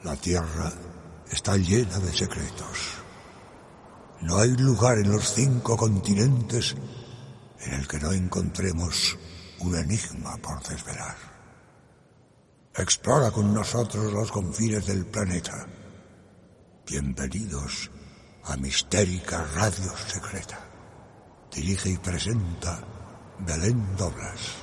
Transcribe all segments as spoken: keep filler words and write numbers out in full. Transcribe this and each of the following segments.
La Tierra está llena de secretos. No hay lugar en los cinco continentes en el que no encontremos un enigma por desvelar. Explora con nosotros los confines del planeta. Bienvenidos a Mistérica Radio Secreta. Dirige y presenta Belén Doblas.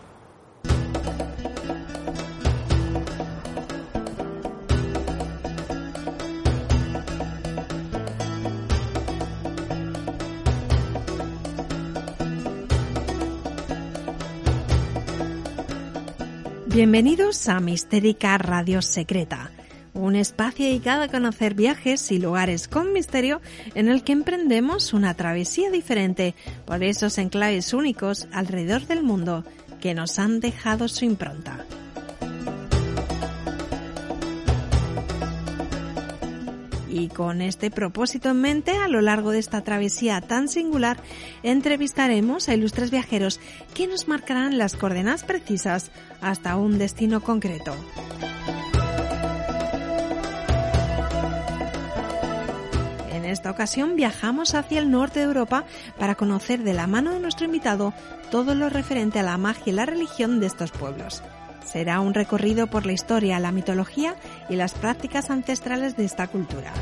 Bienvenidos a Mistérica Radio Secreta, un espacio dedicado a conocer viajes y lugares con misterio en el que emprendemos una travesía diferente por esos enclaves únicos alrededor del mundo que nos han dejado su impronta. Y con este propósito en mente, a lo largo de esta travesía tan singular, entrevistaremos a ilustres viajeros que nos marcarán las coordenadas precisas hasta un destino concreto. En esta ocasión viajamos hacia el norte de Europa para conocer de la mano de nuestro invitado todo lo referente a la magia y la religión de estos pueblos. Será un recorrido por la historia, la mitología y las prácticas ancestrales de esta cultura.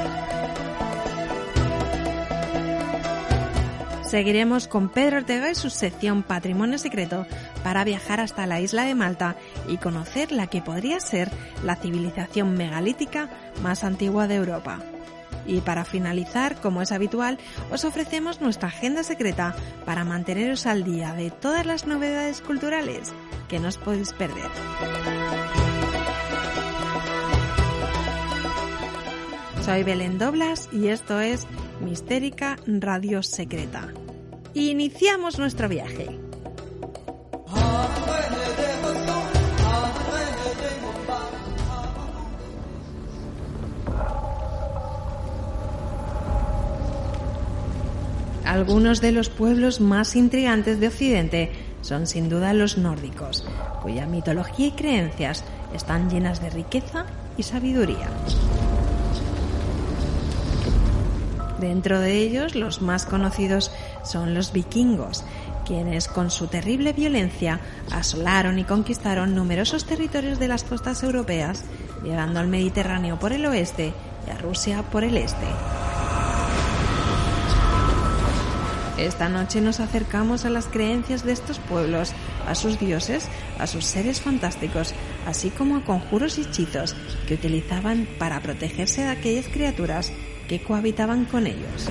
Seguiremos con Pedro Ortega y su sección Patrimonio Secreto para viajar hasta la isla de Malta y conocer la que podría ser la civilización megalítica más antigua de Europa. Y para finalizar, como es habitual, os ofrecemos nuestra agenda secreta para manteneros al día de todas las novedades culturales que no os podéis perder. Soy Belén Doblas y esto es Mistérica Radio Secreta. Iniciamos nuestro viaje. Algunos de los pueblos más intrigantes de Occidente son sin duda los nórdicos, cuya mitología y creencias están llenas de riqueza y sabiduría. Dentro de ellos, los más conocidos son los vikingos, quienes con su terrible violencia asolaron y conquistaron numerosos territorios de las costas europeas, llegando al Mediterráneo por el oeste y a Rusia por el este. Esta noche nos acercamos a las creencias de estos pueblos, a sus dioses, a sus seres fantásticos, así como a conjuros y hechizos que utilizaban para protegerse de aquellas criaturas que cohabitaban con ellos.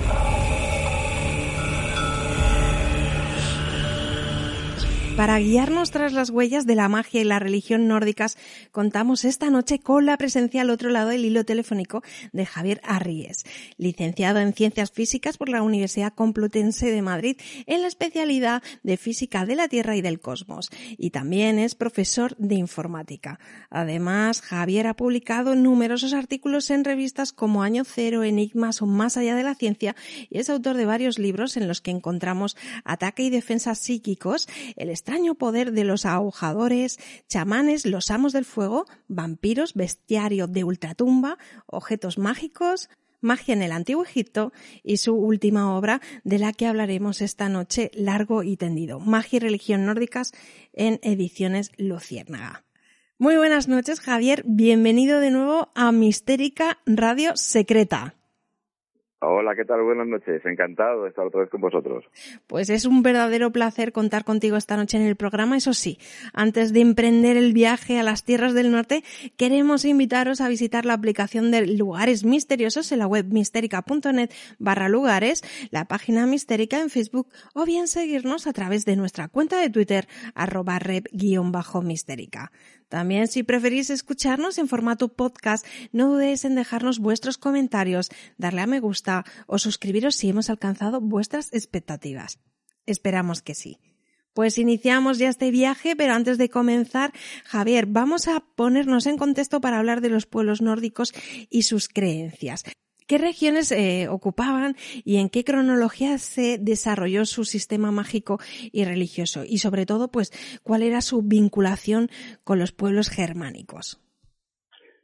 Para guiarnos tras las huellas de la magia y la religión nórdicas, contamos esta noche con la presencia al otro lado del hilo telefónico de Javier Arries, licenciado en Ciencias Físicas por la Universidad Complutense de Madrid en la especialidad de Física de la Tierra y del Cosmos, y también es profesor de Informática. Además, Javier ha publicado numerosos artículos en revistas como Año Cero, Enigmas o Más Allá de la Ciencia, y es autor de varios libros en los que encontramos Ataque y Defensa Psíquicos, El extraño poder de los ahogadores, chamanes, los amos del fuego, vampiros, bestiario de ultratumba, objetos mágicos, magia en el Antiguo Egipto y su última obra de la que hablaremos esta noche, largo y tendido, Magia y religión nórdicas, en Ediciones Luciérnaga. Muy buenas noches, Javier, bienvenido de nuevo a Mistérica Radio Secreta. Hola, ¿qué tal? Buenas noches. Encantado de estar otra vez con vosotros. Pues es un verdadero placer contar contigo esta noche en el programa. Eso sí, antes de emprender el viaje a las tierras del norte, queremos invitaros a visitar la aplicación de Lugares Misteriosos en la web mistérica.net barra lugares, la página Mistérica en Facebook o bien seguirnos a través de nuestra cuenta de Twitter, arroba rep guión bajo mistérica. También, si preferís escucharnos en formato podcast, no dudéis en dejarnos vuestros comentarios, darle a me gusta o suscribiros si hemos alcanzado vuestras expectativas. Esperamos que sí. Pues iniciamos ya este viaje, pero antes de comenzar, Javier, vamos a ponernos en contexto para hablar de los pueblos nórdicos y sus creencias. ¿Qué regiones eh, ocupaban y en qué cronología se desarrolló su sistema mágico y religioso? Y sobre todo, pues, ¿cuál era su vinculación con los pueblos germánicos?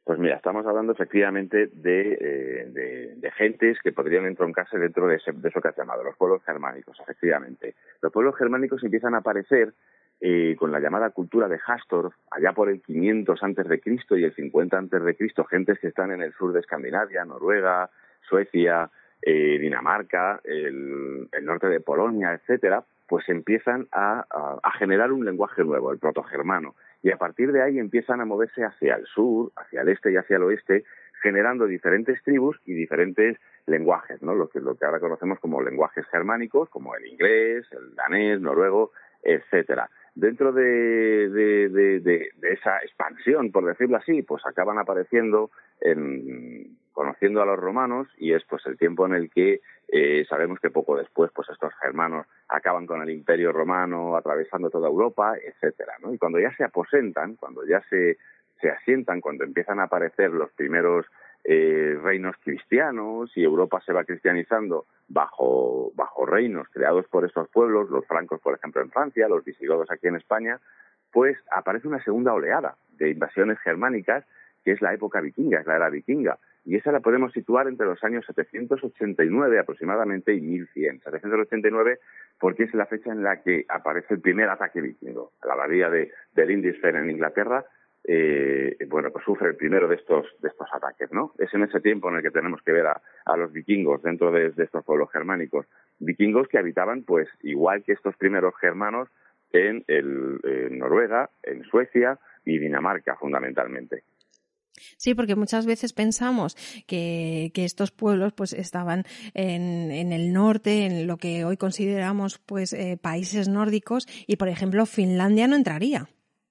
Pues mira, estamos hablando efectivamente de, eh, de, de gentes que podrían entroncarse dentro de, ese, de eso que has llamado, los pueblos germánicos, efectivamente. Los pueblos germánicos empiezan a aparecer eh, con la llamada cultura de Hastorf, allá por el quinientos antes de Cristo y el cincuenta antes de Cristo, gentes que están en el sur de Escandinavia, Noruega, Suecia, eh, Dinamarca, el, el norte de Polonia, etcétera, pues empiezan a, a, a generar un lenguaje nuevo, el protogermano. Y a partir de ahí empiezan a moverse hacia el sur, hacia el este y hacia el oeste, generando diferentes tribus y diferentes lenguajes, ¿no? Lo que, lo que ahora conocemos como lenguajes germánicos, como el inglés, el danés, noruego, etcétera. Dentro de, de, de, de, de esa expansión, por decirlo así, pues acaban apareciendo, en, conociendo a los romanos, y es pues el tiempo en el que eh, sabemos que poco después pues estos germanos acaban con el Imperio Romano, atravesando toda Europa, etcétera, ¿no? Y cuando ya se aposentan, cuando ya se, se asientan, cuando empiezan a aparecer los primeros eh, reinos cristianos y Europa se va cristianizando bajo, bajo reinos creados por estos pueblos, los francos, por ejemplo, en Francia, los visigodos aquí en España, pues aparece una segunda oleada de invasiones germánicas, que es la época vikinga, es la era vikinga. Y esa la podemos situar entre los años setecientos ochenta y nueve aproximadamente y mil cien. setecientos ochenta y nueve porque es la fecha en la que aparece el primer ataque vikingo. La abadía de, de Lindisfarne en Inglaterra, eh, bueno, pues sufre el primero de estos de estos ataques, ¿no? Es en ese tiempo en el que tenemos que ver a, a los vikingos dentro de, de estos pueblos germánicos. Vikingos que habitaban, pues, igual que estos primeros germanos, en, el, en Noruega, en Suecia y Dinamarca, fundamentalmente. Sí, porque muchas veces pensamos que, que estos pueblos pues estaban en, en el norte, en lo que hoy consideramos pues eh, países nórdicos, y por ejemplo Finlandia no entraría.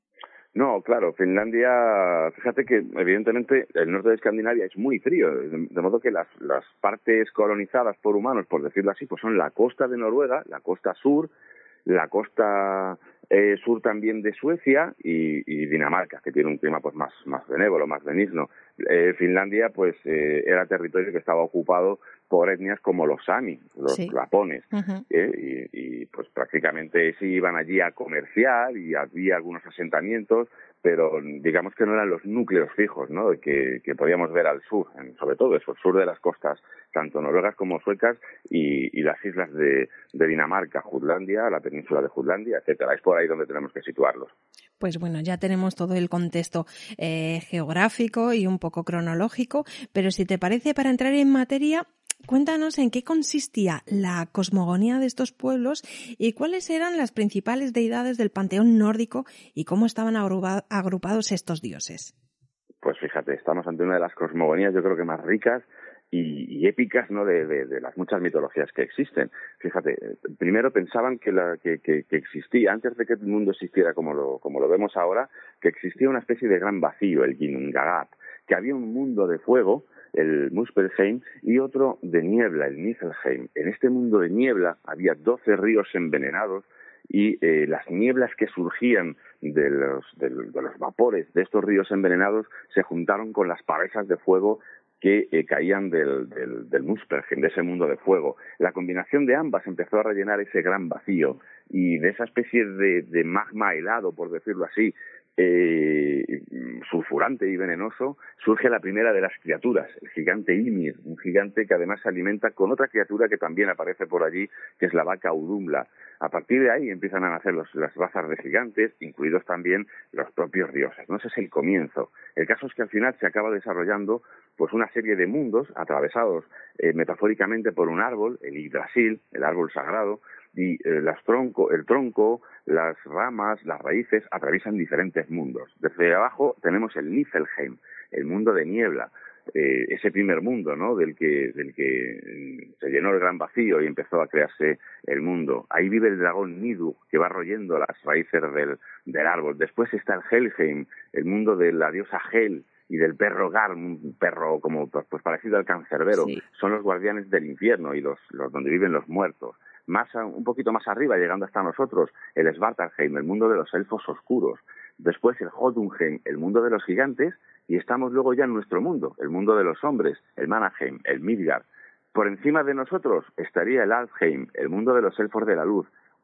No, claro, Finlandia, fíjate que evidentemente el norte de Escandinavia es muy frío, de modo que las, las partes colonizadas por humanos, por decirlo así, pues son la costa de Noruega, la costa sur, la costa eh, sur también de Suecia y, y Dinamarca, que tiene un clima pues más, más benévolo, más benigno. Eh, Finlandia pues eh, era territorio que estaba ocupado por etnias como los sami, los sí. lapones, uh-huh. eh, y, y pues prácticamente sí iban allí a comerciar y había algunos asentamientos, pero digamos que no eran los núcleos fijos, ¿no?, que, que podíamos ver al sur, en, sobre todo eso, el sur de las costas, tanto noruegas como suecas, y, y las islas de, de Dinamarca, Jutlandia, la península de Jutlandia, etcétera. Es por ahí donde tenemos que situarlos. Pues bueno, ya tenemos todo el contexto eh, geográfico y un poco cronológico, pero si te parece, para entrar en materia, cuéntanos en qué consistía la cosmogonía de estos pueblos y cuáles eran las principales deidades del panteón nórdico y cómo estaban agrupados estos dioses. Pues fíjate, estamos ante una de las cosmogonías yo creo que más ricas y, y épicas, ¿no?, de, de, de las muchas mitologías que existen. Fíjate, primero pensaban que, la, que, que, que existía, antes de que el mundo existiera como lo, como lo vemos ahora, que existía una especie de gran vacío, el Ginnungagap, que había un mundo de fuego, el Muspelheim, y otro de niebla, el Niflheim. En este mundo de niebla había doce ríos envenenados y eh, las nieblas que surgían de los, de, de los vapores de estos ríos envenenados se juntaron con las pavesas de fuego que eh, caían del, del, del Muspelheim, de ese mundo de fuego. La combinación de ambas empezó a rellenar ese gran vacío, y de esa especie de, de magma helado, por decirlo así, eh, sulfurante y venenoso, surge la primera de las criaturas, el gigante Ymir, un gigante que además se alimenta con otra criatura que también aparece por allí, que es la vaca Udumla. A partir de ahí empiezan a nacer los, las razas de gigantes, incluidos también los propios dioses, ¿no? Ese es el comienzo. El caso es que al final se acaba desarrollando pues una serie de mundos atravesados eh, metafóricamente por un árbol, el Yggdrasil, el árbol sagrado, y eh, las tronco, el tronco, las ramas, las raíces atraviesan diferentes mundos. Desde abajo tenemos el Niflheim, el mundo de niebla, eh, ese primer mundo, ¿no?, del que del que se llenó el gran vacío y empezó a crearse el mundo. Ahí vive el dragón Nidhugg, que va royendo las raíces del, del árbol. Después está el Helheim, el mundo de la diosa Hel y del perro Gar, un perro como pues parecido al cancerbero. Sí. Son los guardianes del infierno y los, los donde viven los muertos. Más a, un poquito más arriba, llegando hasta nosotros, el Svartalfheim, el mundo de los elfos oscuros. Después el Jotunheim, el mundo de los gigantes, y estamos luego ya en nuestro mundo, el mundo de los hombres, el Mannaheim, el Midgard. Por encima de nosotros estaría el Alfheim, el mundo de los elfos de la luz,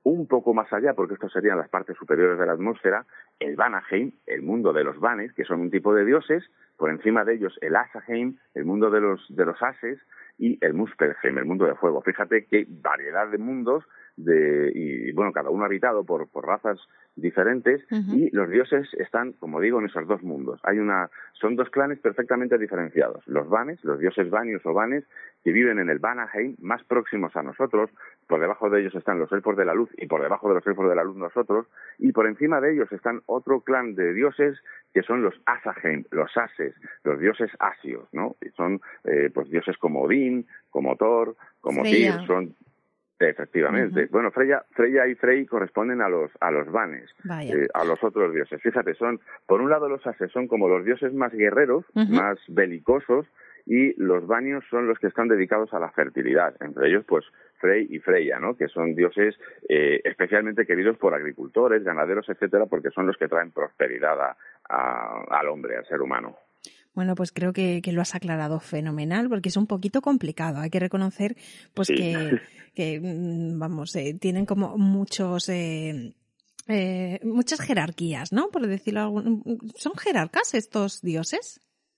un poco más allá, porque estos serían las partes superiores de la atmósfera, el Vanaheim, el mundo de los Vanes, que son un tipo de dioses, por encima de ellos el Asaheim, el mundo de los de los ases, y el Muspelheim, el mundo de fuego. Fíjate qué variedad de mundos, de y bueno, cada uno habitado por, por razas diferentes, uh-huh. y los dioses están, como digo, en esos dos mundos. Hay una, son dos clanes perfectamente diferenciados. Los Vanes, los dioses vanios o Vanes, que viven en el Vanaheim, más próximos a nosotros. Por debajo de ellos están los elfos de la luz, y por debajo de los elfos de la luz nosotros, y por encima de ellos están otro clan de dioses que son los Asaheim, los ases, los dioses asios, ¿no? Y son eh, pues dioses como Odín, como Thor, como Freya. Tyr, son efectivamente. Uh-huh. Bueno, Freya, Freya y Frey corresponden a los a los Vanes, eh, a los otros dioses. Fíjate, son, por un lado los ases son como los dioses más guerreros, uh-huh. más belicosos, y los vanios son los que están dedicados a la fertilidad, entre ellos pues Frey y Freya, ¿no? Que son dioses eh, especialmente queridos por agricultores, ganaderos, etcétera, porque son los que traen prosperidad a, a, al hombre, al ser humano. Bueno, pues creo que, que lo has aclarado fenomenal, porque es un poquito complicado. Hay que reconocer, pues sí. que, que, vamos, eh, tienen como muchos, eh, eh, muchas jerarquías, ¿no? Por decirlo algún, ¿son jerarcas estos dioses?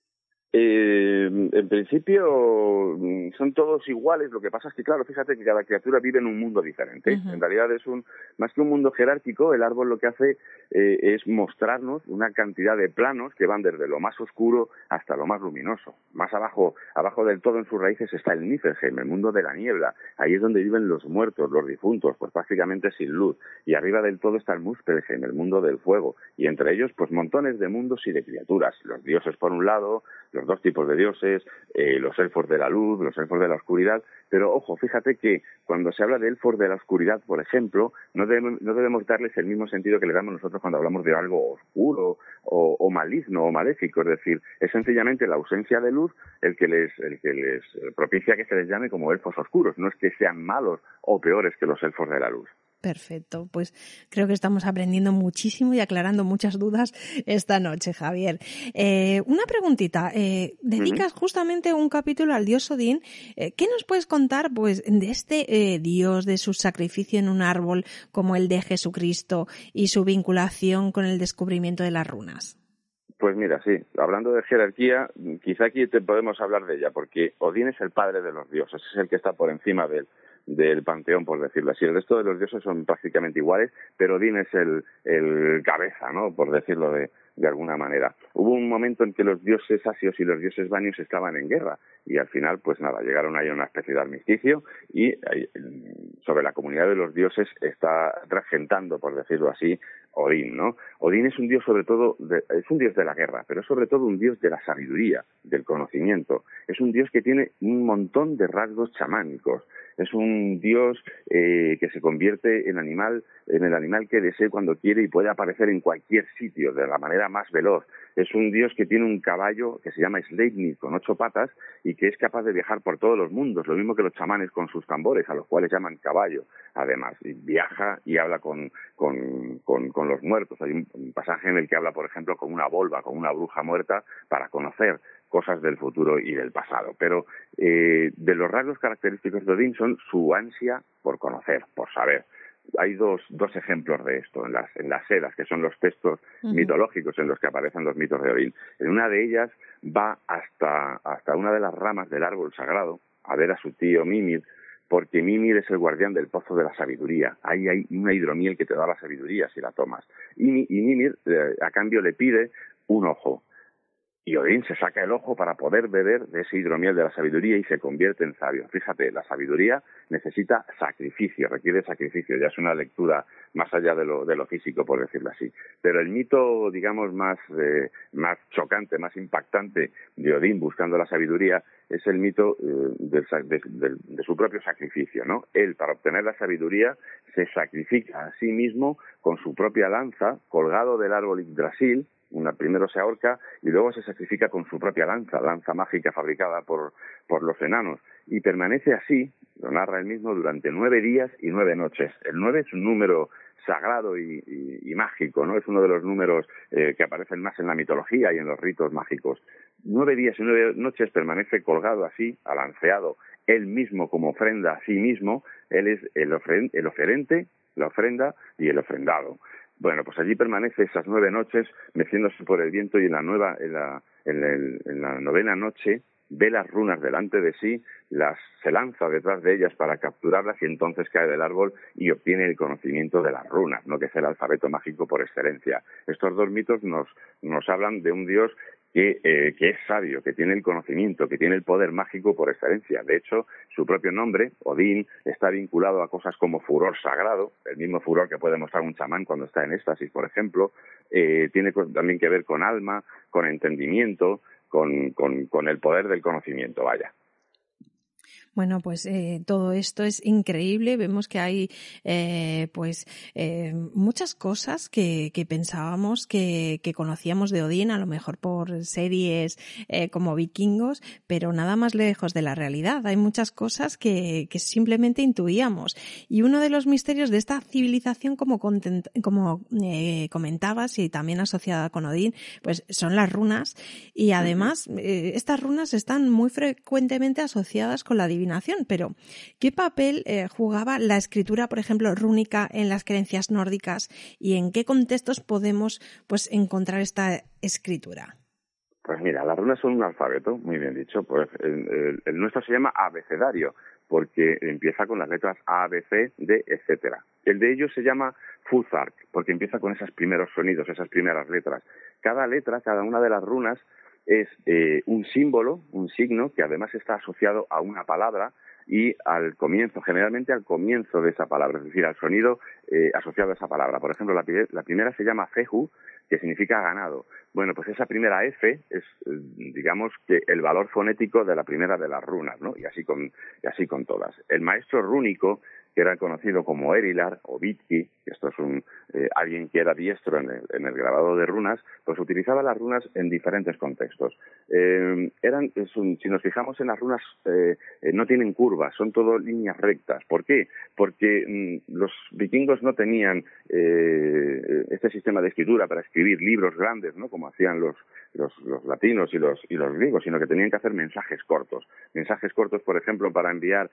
Eh, en principio son todos iguales, lo que pasa es que, claro, fíjate que cada criatura vive en un mundo diferente. Uh-huh. En realidad es un, más que un mundo jerárquico, el árbol lo que hace eh, es mostrarnos una cantidad de planos que van desde lo más oscuro hasta lo más luminoso. Más abajo, abajo del todo en sus raíces está el Niflheim, el mundo de la niebla. Ahí es donde viven los muertos, los difuntos, pues prácticamente sin luz. Y arriba del todo está el Muspelheim, el mundo del fuego. Y entre ellos, pues montones de mundos y de criaturas. Los dioses por un lado, los dos tipos de dioses, eh, los elfos de la luz, los elfos de la oscuridad, pero ojo, fíjate que cuando se habla de elfos de la oscuridad, por ejemplo, no debemos, no debemos darles el mismo sentido que le damos nosotros cuando hablamos de algo oscuro o, o maligno o maléfico, es decir, es sencillamente la ausencia de luz el que les, el que les propicia que se les llame como elfos oscuros, no es que sean malos o peores que los elfos de la luz. Perfecto, pues creo que estamos aprendiendo muchísimo y aclarando muchas dudas esta noche, Javier. Eh, una preguntita, eh, dedicas uh-huh. justamente un capítulo al dios Odín. Eh, ¿Qué nos puedes contar, pues, de este eh, dios, de su sacrificio en un árbol como el de Jesucristo y su vinculación con el descubrimiento de las runas? Pues mira, sí, hablando de jerarquía, quizá aquí te podemos hablar de ella, porque Odín es el padre de los dioses, es el que está por encima de él. del panteón, por decirlo así. El resto de los dioses son prácticamente iguales, pero Odín es el, el cabeza, ¿no? Por decirlo de, de alguna manera. Hubo un momento en que los dioses asios y los dioses vanios estaban en guerra, y al final, pues nada, llegaron ahí a una especie de armisticio, y eh, sobre la comunidad de los dioses está regentando, por decirlo así, Odín, ¿no? Odín es un dios sobre todo, de, es un dios de la guerra, pero es sobre todo un dios de la sabiduría, del conocimiento. Es un dios que tiene un montón de rasgos chamánicos. Es un dios eh, que se convierte en animal, en el animal que desee cuando quiere y puede aparecer en cualquier sitio de la manera más veloz. Es un dios que tiene un caballo que se llama Sleipnir con ocho patas y que es capaz de viajar por todos los mundos, lo mismo que los chamanes con sus tambores, a los cuales llaman caballo. Además, y viaja y habla con, con, con, con los muertos. Hay un, un pasaje en el que habla, por ejemplo, con una volva, con una bruja muerta, para conocer cosas del futuro y del pasado. Pero eh, de los rasgos característicos de Odín son su ansia por conocer, por saber. Hay dos, dos ejemplos de esto en las, en las Edas, que son los textos uh-huh. mitológicos en los que aparecen los mitos de Odín. En una de ellas va hasta, hasta una de las ramas del árbol sagrado a ver a su tío Mimir, porque Mimir es el guardián del pozo de la sabiduría. Ahí hay una hidromiel que te da la sabiduría si la tomas. Y, y Mimir, eh, a cambio, le pide un ojo. Y Odín se saca el ojo para poder beber de ese hidromiel de la sabiduría y se convierte en sabio. Fíjate, la sabiduría necesita sacrificio, requiere sacrificio. Ya es una lectura más allá de lo, de lo físico, por decirlo así. Pero el mito, digamos, más, eh, más chocante, más impactante de Odín buscando la sabiduría es el mito eh, de, de, de, de su propio sacrificio, ¿no? Él, para obtener la sabiduría, se sacrifica a sí mismo con su propia lanza, colgado del árbol Yggdrasil. Una, primero se ahorca y luego se sacrifica con su propia lanza, lanza mágica fabricada por, por los enanos, y permanece así, lo narra él mismo, durante nueve días y nueve noches. El nueve es un número sagrado y, y, y mágico, ¿no? Es uno de los números eh, que aparecen más en la mitología y en los ritos mágicos. Nueve días y nueve noches permanece colgado así, alanceado, él mismo como ofrenda a sí mismo. Él es el, ofren, el oferente la ofrenda y el ofrendado. Bueno, pues allí permanece esas nueve noches meciéndose por el viento, y en la nueva, en la, en el, en la novena noche ve las runas delante de sí, las se lanza detrás de ellas para capturarlas, y entonces cae del árbol y obtiene el conocimiento de las runas, ¿no?, que es el alfabeto mágico por excelencia. Estos dos mitos nos, nos hablan de un dios que, eh, que es sabio, que tiene el conocimiento, que tiene el poder mágico por excelencia. De hecho, su propio nombre, Odín, está vinculado a cosas como furor sagrado, el mismo furor que puede mostrar un chamán cuando está en éxtasis, por ejemplo. Eh, tiene también que ver con alma, con entendimiento, con, con, con el poder del conocimiento, vaya. Bueno, pues eh, todo esto es increíble. Vemos que hay eh, pues eh, muchas cosas que, que pensábamos que, que conocíamos de Odín, a lo mejor por series eh, como Vikingos, pero nada más lejos de la realidad. Hay muchas cosas que, que simplemente intuíamos. Y uno de los misterios de esta civilización, como, content, como eh, comentabas, y también asociada con Odín, pues son las runas. Y además, eh, estas runas están muy frecuentemente asociadas con la divina. Pero, ¿qué papel eh, jugaba la escritura, por ejemplo, rúnica en las creencias nórdicas, y en qué contextos podemos pues encontrar esta escritura? Pues mira, las runas son un alfabeto, muy bien dicho. Pues el, el, el nuestro se llama abecedario, porque empieza con las letras A, B, C, D, etcétera. El de ellos se llama Futhark, porque empieza con esos primeros sonidos, esas primeras letras. Cada letra, cada una de las runas, es eh, un símbolo, un signo, que además está asociado a una palabra y al comienzo, generalmente al comienzo de esa palabra, es decir, al sonido eh, asociado a esa palabra. Por ejemplo, la, la primera se llama Fehu, que significa ganado. Bueno, pues esa primera F es, digamos, que el valor fonético de la primera de las runas, ¿no? Y así con, y así con todas. El maestro rúnico, que era conocido como Erilar o Vitki, que esto es un eh, alguien que era diestro en el, en el grabado de runas, pues utilizaba las runas en diferentes contextos. Eh, eran, es un, si nos fijamos en las runas, eh, eh, no tienen curvas, son todo líneas rectas. ¿Por qué? Porque mm, los vikingos no tenían eh, este sistema de escritura para escribir libros grandes, ¿no?, como hacían los, los, los latinos y los, y los griegos, sino que tenían que hacer mensajes cortos. Mensajes cortos, por ejemplo, para enviar,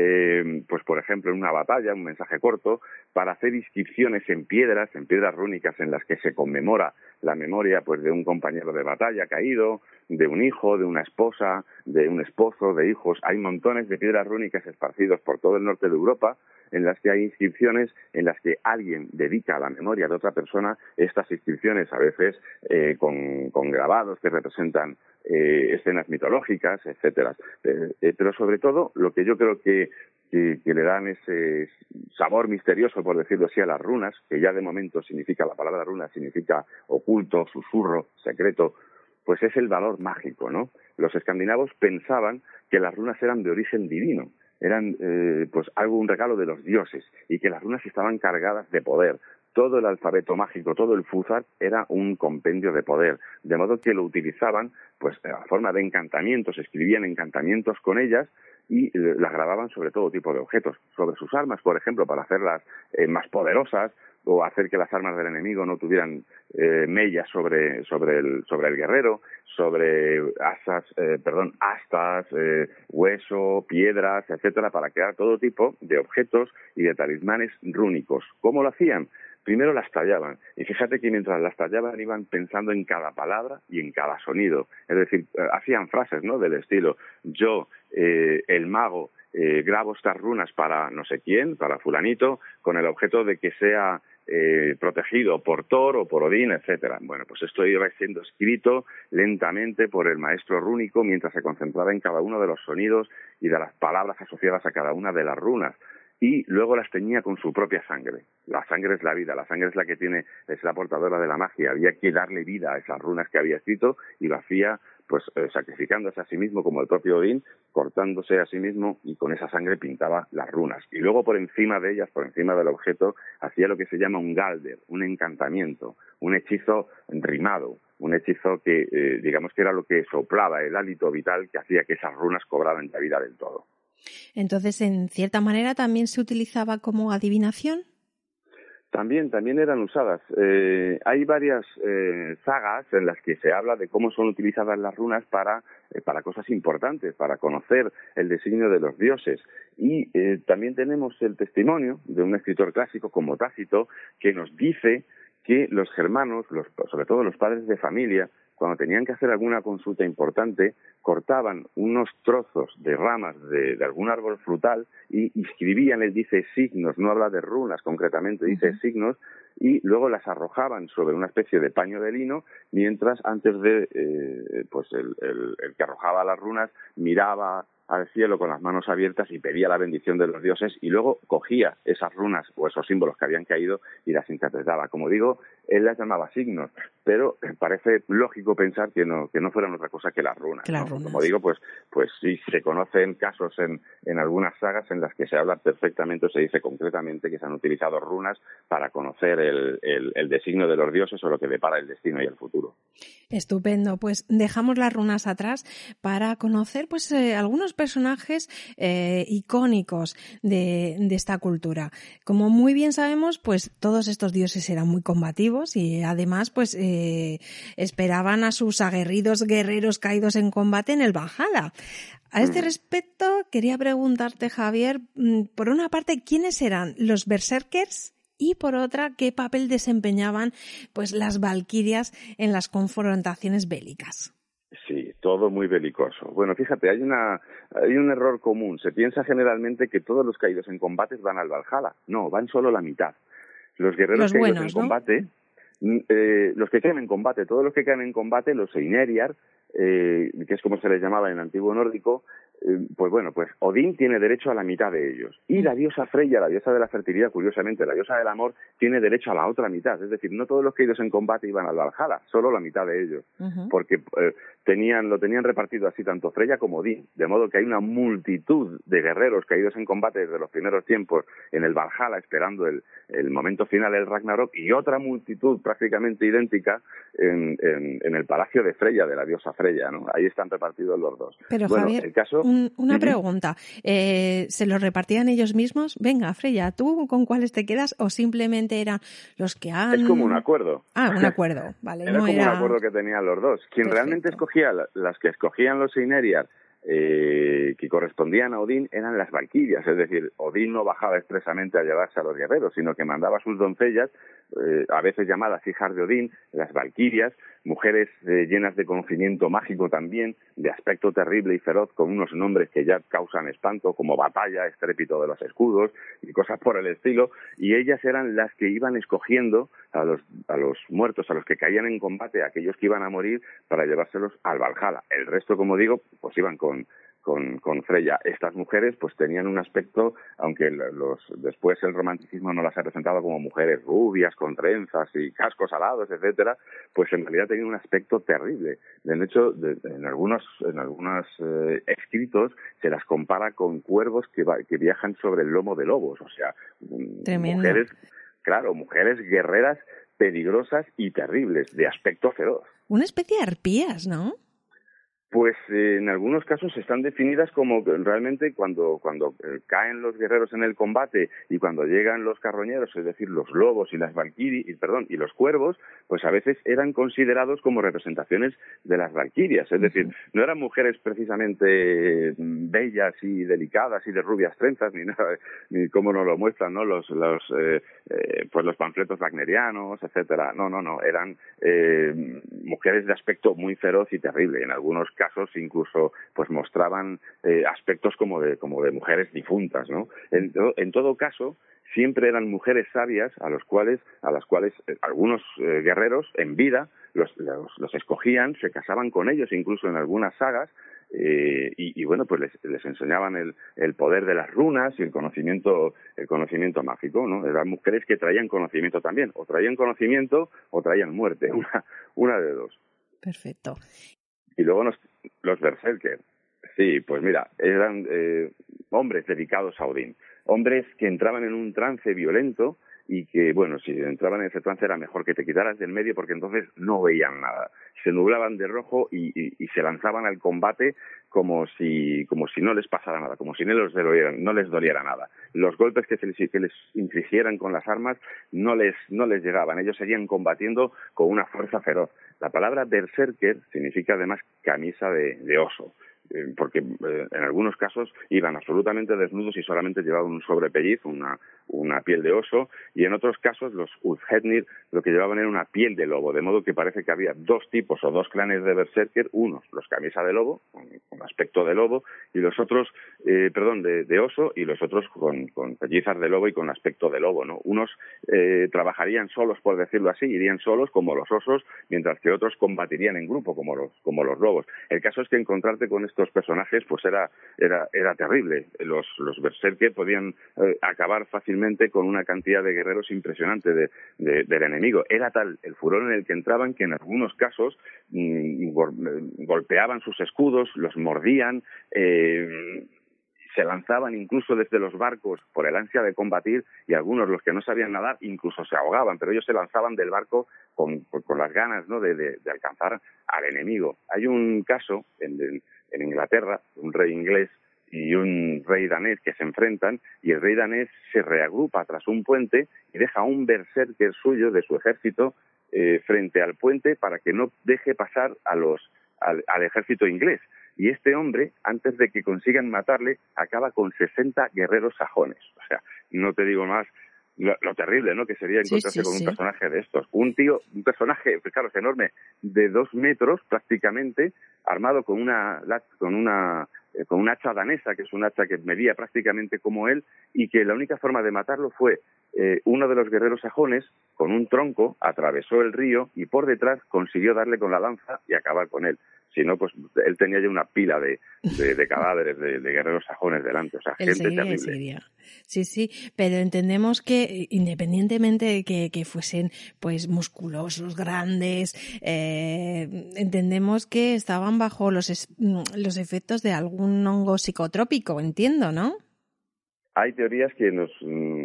eh, pues por ejemplo, en una batalla, un mensaje corto, para hacer inscripciones en piedras, en piedras rúnicas en las que se conmemora la memoria pues de un compañero de batalla caído, de un hijo, de una esposa, de un esposo, de hijos. Hay montones de piedras rúnicas esparcidos por todo el norte de Europa, en las que hay inscripciones en las que alguien dedica a la memoria de otra persona estas inscripciones, a veces eh, con, con grabados que representan eh, escenas mitológicas, etcétera. Eh, eh, pero sobre todo, lo que yo creo que Que, que le dan ese sabor misterioso, por decirlo así, a las runas, que ya de momento significa, la palabra runa significa oculto, susurro, secreto, pues es el valor mágico, ¿no? Los escandinavos pensaban que las runas eran de origen divino, eran eh, pues algo, un regalo de los dioses, y que las runas estaban cargadas de poder. Todo el alfabeto mágico, todo el Futhark era un compendio de poder, de modo que lo utilizaban pues a forma de encantamientos, escribían encantamientos con ellas y eh, las grababan sobre todo tipo de objetos, sobre sus armas, por ejemplo, para hacerlas eh, más poderosas, o hacer que las armas del enemigo no tuvieran eh, mellas sobre sobre el sobre el guerrero, sobre asas, eh, perdón, astas, eh, hueso, piedras, etcétera, para crear todo tipo de objetos y de talismanes rúnicos. ¿Cómo lo hacían? Primero las tallaban, y fíjate que mientras las tallaban iban pensando en cada palabra y en cada sonido. Es decir, eh, hacían frases, ¿no?, del estilo: yo, eh, el mago, eh, grabo estas runas para no sé quién, para fulanito, con el objeto de que sea eh, protegido por Thor o por Odín, etcétera. Bueno, pues esto iba siendo escrito lentamente por el maestro rúnico mientras se concentraba en cada uno de los sonidos y de las palabras asociadas a cada una de las runas. Y luego las teñía con su propia sangre. La sangre es la vida, la sangre es la que tiene, es la portadora de la magia. Había que darle vida a esas runas que había escrito, y lo hacía pues eh, sacrificándose a sí mismo, como el propio Odín, cortándose a sí mismo, y con esa sangre pintaba las runas. Y luego por encima de ellas, por encima del objeto, hacía lo que se llama un galder, un encantamiento, un hechizo rimado, un hechizo que eh, digamos que era lo que soplaba el hálito vital que hacía que esas runas cobraran la vida del todo. Entonces, en cierta manera, ¿también se utilizaba como adivinación? También, también eran usadas. Eh, hay varias eh, sagas en las que se habla de cómo son utilizadas las runas para, eh, para cosas importantes, para conocer el designio de los dioses. Y eh, también tenemos el testimonio de un escritor clásico como Tácito, que nos dice que los germanos, los, sobre todo los padres de familia, cuando tenían que hacer alguna consulta importante, cortaban unos trozos de ramas de, de algún árbol frutal y escribían, él dice signos, no habla de runas concretamente, dice uh-huh. signos, y luego las arrojaban sobre una especie de paño de lino, mientras antes de, eh, pues el, el, el que arrojaba las runas miraba al cielo con las manos abiertas y pedía la bendición de los dioses, y luego cogía esas runas o esos símbolos que habían caído y las interpretaba. Como digo, él las llamaba signos, pero parece lógico pensar que no que no fueran otra cosa que las runas, que las ¿no? runas. Como digo, pues pues sí, se conocen casos en, en algunas sagas en las que se habla perfectamente o se dice concretamente que se han utilizado runas para conocer el, el, el designio de los dioses o lo que depara el destino y el futuro. Estupendo, pues dejamos las runas atrás para conocer pues eh, algunos personajes eh, icónicos de, de esta cultura. Como muy bien sabemos, pues todos estos dioses eran muy combativos y además pues eh, esperaban a sus aguerridos guerreros caídos en combate en el Valhalla. A este respecto, quería preguntarte, Javier, por una parte, ¿quiénes eran los berserkers? Y por otra, ¿qué papel desempeñaban pues las valquirias en las confrontaciones bélicas? Sí, todo muy belicoso. Bueno, fíjate, hay una hay un error común. Se piensa generalmente que todos los caídos en combates van al Valhalla. No, van solo la mitad. Los guerreros los caídos buenos, en combate, ¿no? eh, los que caen en combate, todos los que caen en combate, los Einherjar, eh, que es como se les llamaba en antiguo nórdico, eh, pues bueno, pues Odín tiene derecho a la mitad de ellos. Y la diosa Freya, la diosa de la fertilidad, curiosamente, la diosa del amor, tiene derecho a la otra mitad. Es decir, no todos los caídos en combate iban al Valhalla, solo la mitad de ellos. Uh-huh. Porque eh, tenían lo tenían repartido así tanto Freya como Odín. De modo que hay una multitud de guerreros caídos en combate desde los primeros tiempos en el Valhalla, esperando el, el momento final, el Ragnarok, y otra multitud prácticamente idéntica en, en, en el palacio de Freya, de la diosa Freya, ¿no? Ahí están repartidos los dos. Pero bueno, Javier, el caso... un, una uh-huh. pregunta. Eh, ¿Se los repartían ellos mismos? Venga, Freya, ¿tú con cuáles te quedas? ¿O simplemente eran los que han...? Es como un acuerdo. Ah, un acuerdo, vale. Era no como era... un acuerdo que tenían los dos. Quien Perfecto. realmente escogía, las que escogían los Einherjar, eh, que correspondían a Odín, eran las valquirias. Es decir, Odín no bajaba expresamente a llevarse a los guerreros, sino que mandaba a sus doncellas, eh, a veces llamadas hijas de Odín, las valquirias, mujeres eh, llenas de conocimiento mágico también, de aspecto terrible y feroz, con unos nombres que ya causan espanto, como batalla, estrépito de los escudos y cosas por el estilo, y ellas eran las que iban escogiendo a los, a los muertos, a los que caían en combate, a aquellos que iban a morir, para llevárselos al Valhalla. El resto, como digo, pues iban con Con, con Freya. Estas mujeres pues tenían un aspecto, aunque los después el romanticismo no las ha presentado como mujeres rubias, con trenzas y cascos alados, etcétera, pues en realidad tenían un aspecto terrible. De hecho, de, de, en algunos en algunos eh, escritos se las compara con cuervos que, va, que viajan sobre el lomo de lobos, o sea, Tremendo. mujeres, claro, mujeres guerreras peligrosas y terribles, de aspecto feroz. Una especie de arpías, ¿no? Pues eh, en algunos casos están definidas como realmente cuando cuando eh, caen los guerreros en el combate y cuando llegan los carroñeros, es decir, los lobos y las valquirias, y, perdón, y los cuervos, pues a veces eran considerados como representaciones de las valquirias, es decir, no eran mujeres precisamente bellas y delicadas y de rubias trenzas ni nada, ni como nos lo muestran, ¿no? Los los eh, eh, pues los panfletos wagnerianos, etcétera. No, no, no, eran eh, mujeres de aspecto muy feroz y terrible. En algunos casos incluso pues mostraban eh, aspectos como de como de mujeres difuntas, ¿no? En, en todo caso siempre eran mujeres sabias a los cuales a las cuales eh, algunos eh, guerreros en vida los, los los escogían, se casaban con ellos incluso en algunas sagas. Eh, y, y bueno, pues les, les enseñaban el, el poder de las runas y el conocimiento el conocimiento mágico, ¿no? Eran mujeres que traían conocimiento también, o traían conocimiento o traían muerte, una una de dos. Perfecto. Y luego los, los berserker, sí, pues mira, eran eh, hombres dedicados a Odín, hombres que entraban en un trance violento y que, bueno, si entraban en ese trance era mejor que te quitaras del medio porque entonces no veían nada. se nublaban de rojo y, y, y se lanzaban al combate como si como si no les pasara nada, como si no les doliera, no les doliera nada. Los golpes que, se les, que les infligieran con las armas no les no les llegaban. Ellos seguían combatiendo con una fuerza feroz. La palabra berserker significa además camisa de, de oso, eh, porque eh, en algunos casos iban absolutamente desnudos y solamente llevaban un sobrepelliz, una una piel de oso, y en otros casos los Uthednir lo que llevaban era una piel de lobo, de modo que parece que había dos tipos o dos clanes de berserker, unos los camisa de lobo, con, con aspecto de lobo, y los otros, eh, perdón, de, de oso, y los otros con, con pellizas de lobo y con aspecto de lobo, ¿no? Unos eh, trabajarían solos, por decirlo así, irían solos como los osos, mientras que otros combatirían en grupo como los como los lobos. El caso es que encontrarte con estos personajes pues era era era terrible. Los los berserker podían eh, acabar fácilmente con una cantidad de guerreros impresionante de, de, del enemigo. Era tal el furor en el que entraban que en algunos casos mmm, golpeaban sus escudos, los mordían, eh, se lanzaban incluso desde los barcos por el ansia de combatir, y algunos, los que no sabían nadar, incluso se ahogaban, pero ellos se lanzaban del barco con, con las ganas, ¿no?, de, de, de alcanzar al enemigo. Hay un caso en, en Inglaterra, un rey inglés y un rey danés que se enfrentan, y el rey danés se reagrupa tras un puente y deja a un berserker suyo de su ejército eh, frente al puente para que no deje pasar a los al, al ejército inglés. Y este hombre, antes de que consigan matarle, acaba con sesenta guerreros sajones. O sea, no te digo más lo, lo terrible, ¿no?, que sería encontrarse sí, sí, con un sí. personaje de estos. Un tío, un personaje, pues claro, es enorme, de dos metros prácticamente, armado con una con una con un hacha danesa, que es un hacha que medía prácticamente como él, y que la única forma de matarlo fue eh, uno de los guerreros sajones, con un tronco, atravesó el río y por detrás consiguió darle con la lanza y acabar con él. Si no, pues él tenía ya una pila de, de, de cadáveres de, de guerreros sajones delante, o sea, él gente seguiría, terrible. Seguiría. Sí, sí, pero entendemos que independientemente de que, que fuesen pues musculosos, grandes, eh, entendemos que estaban bajo los, es, los efectos de algún hongo psicotrópico, entiendo, ¿no? Hay teorías que nos,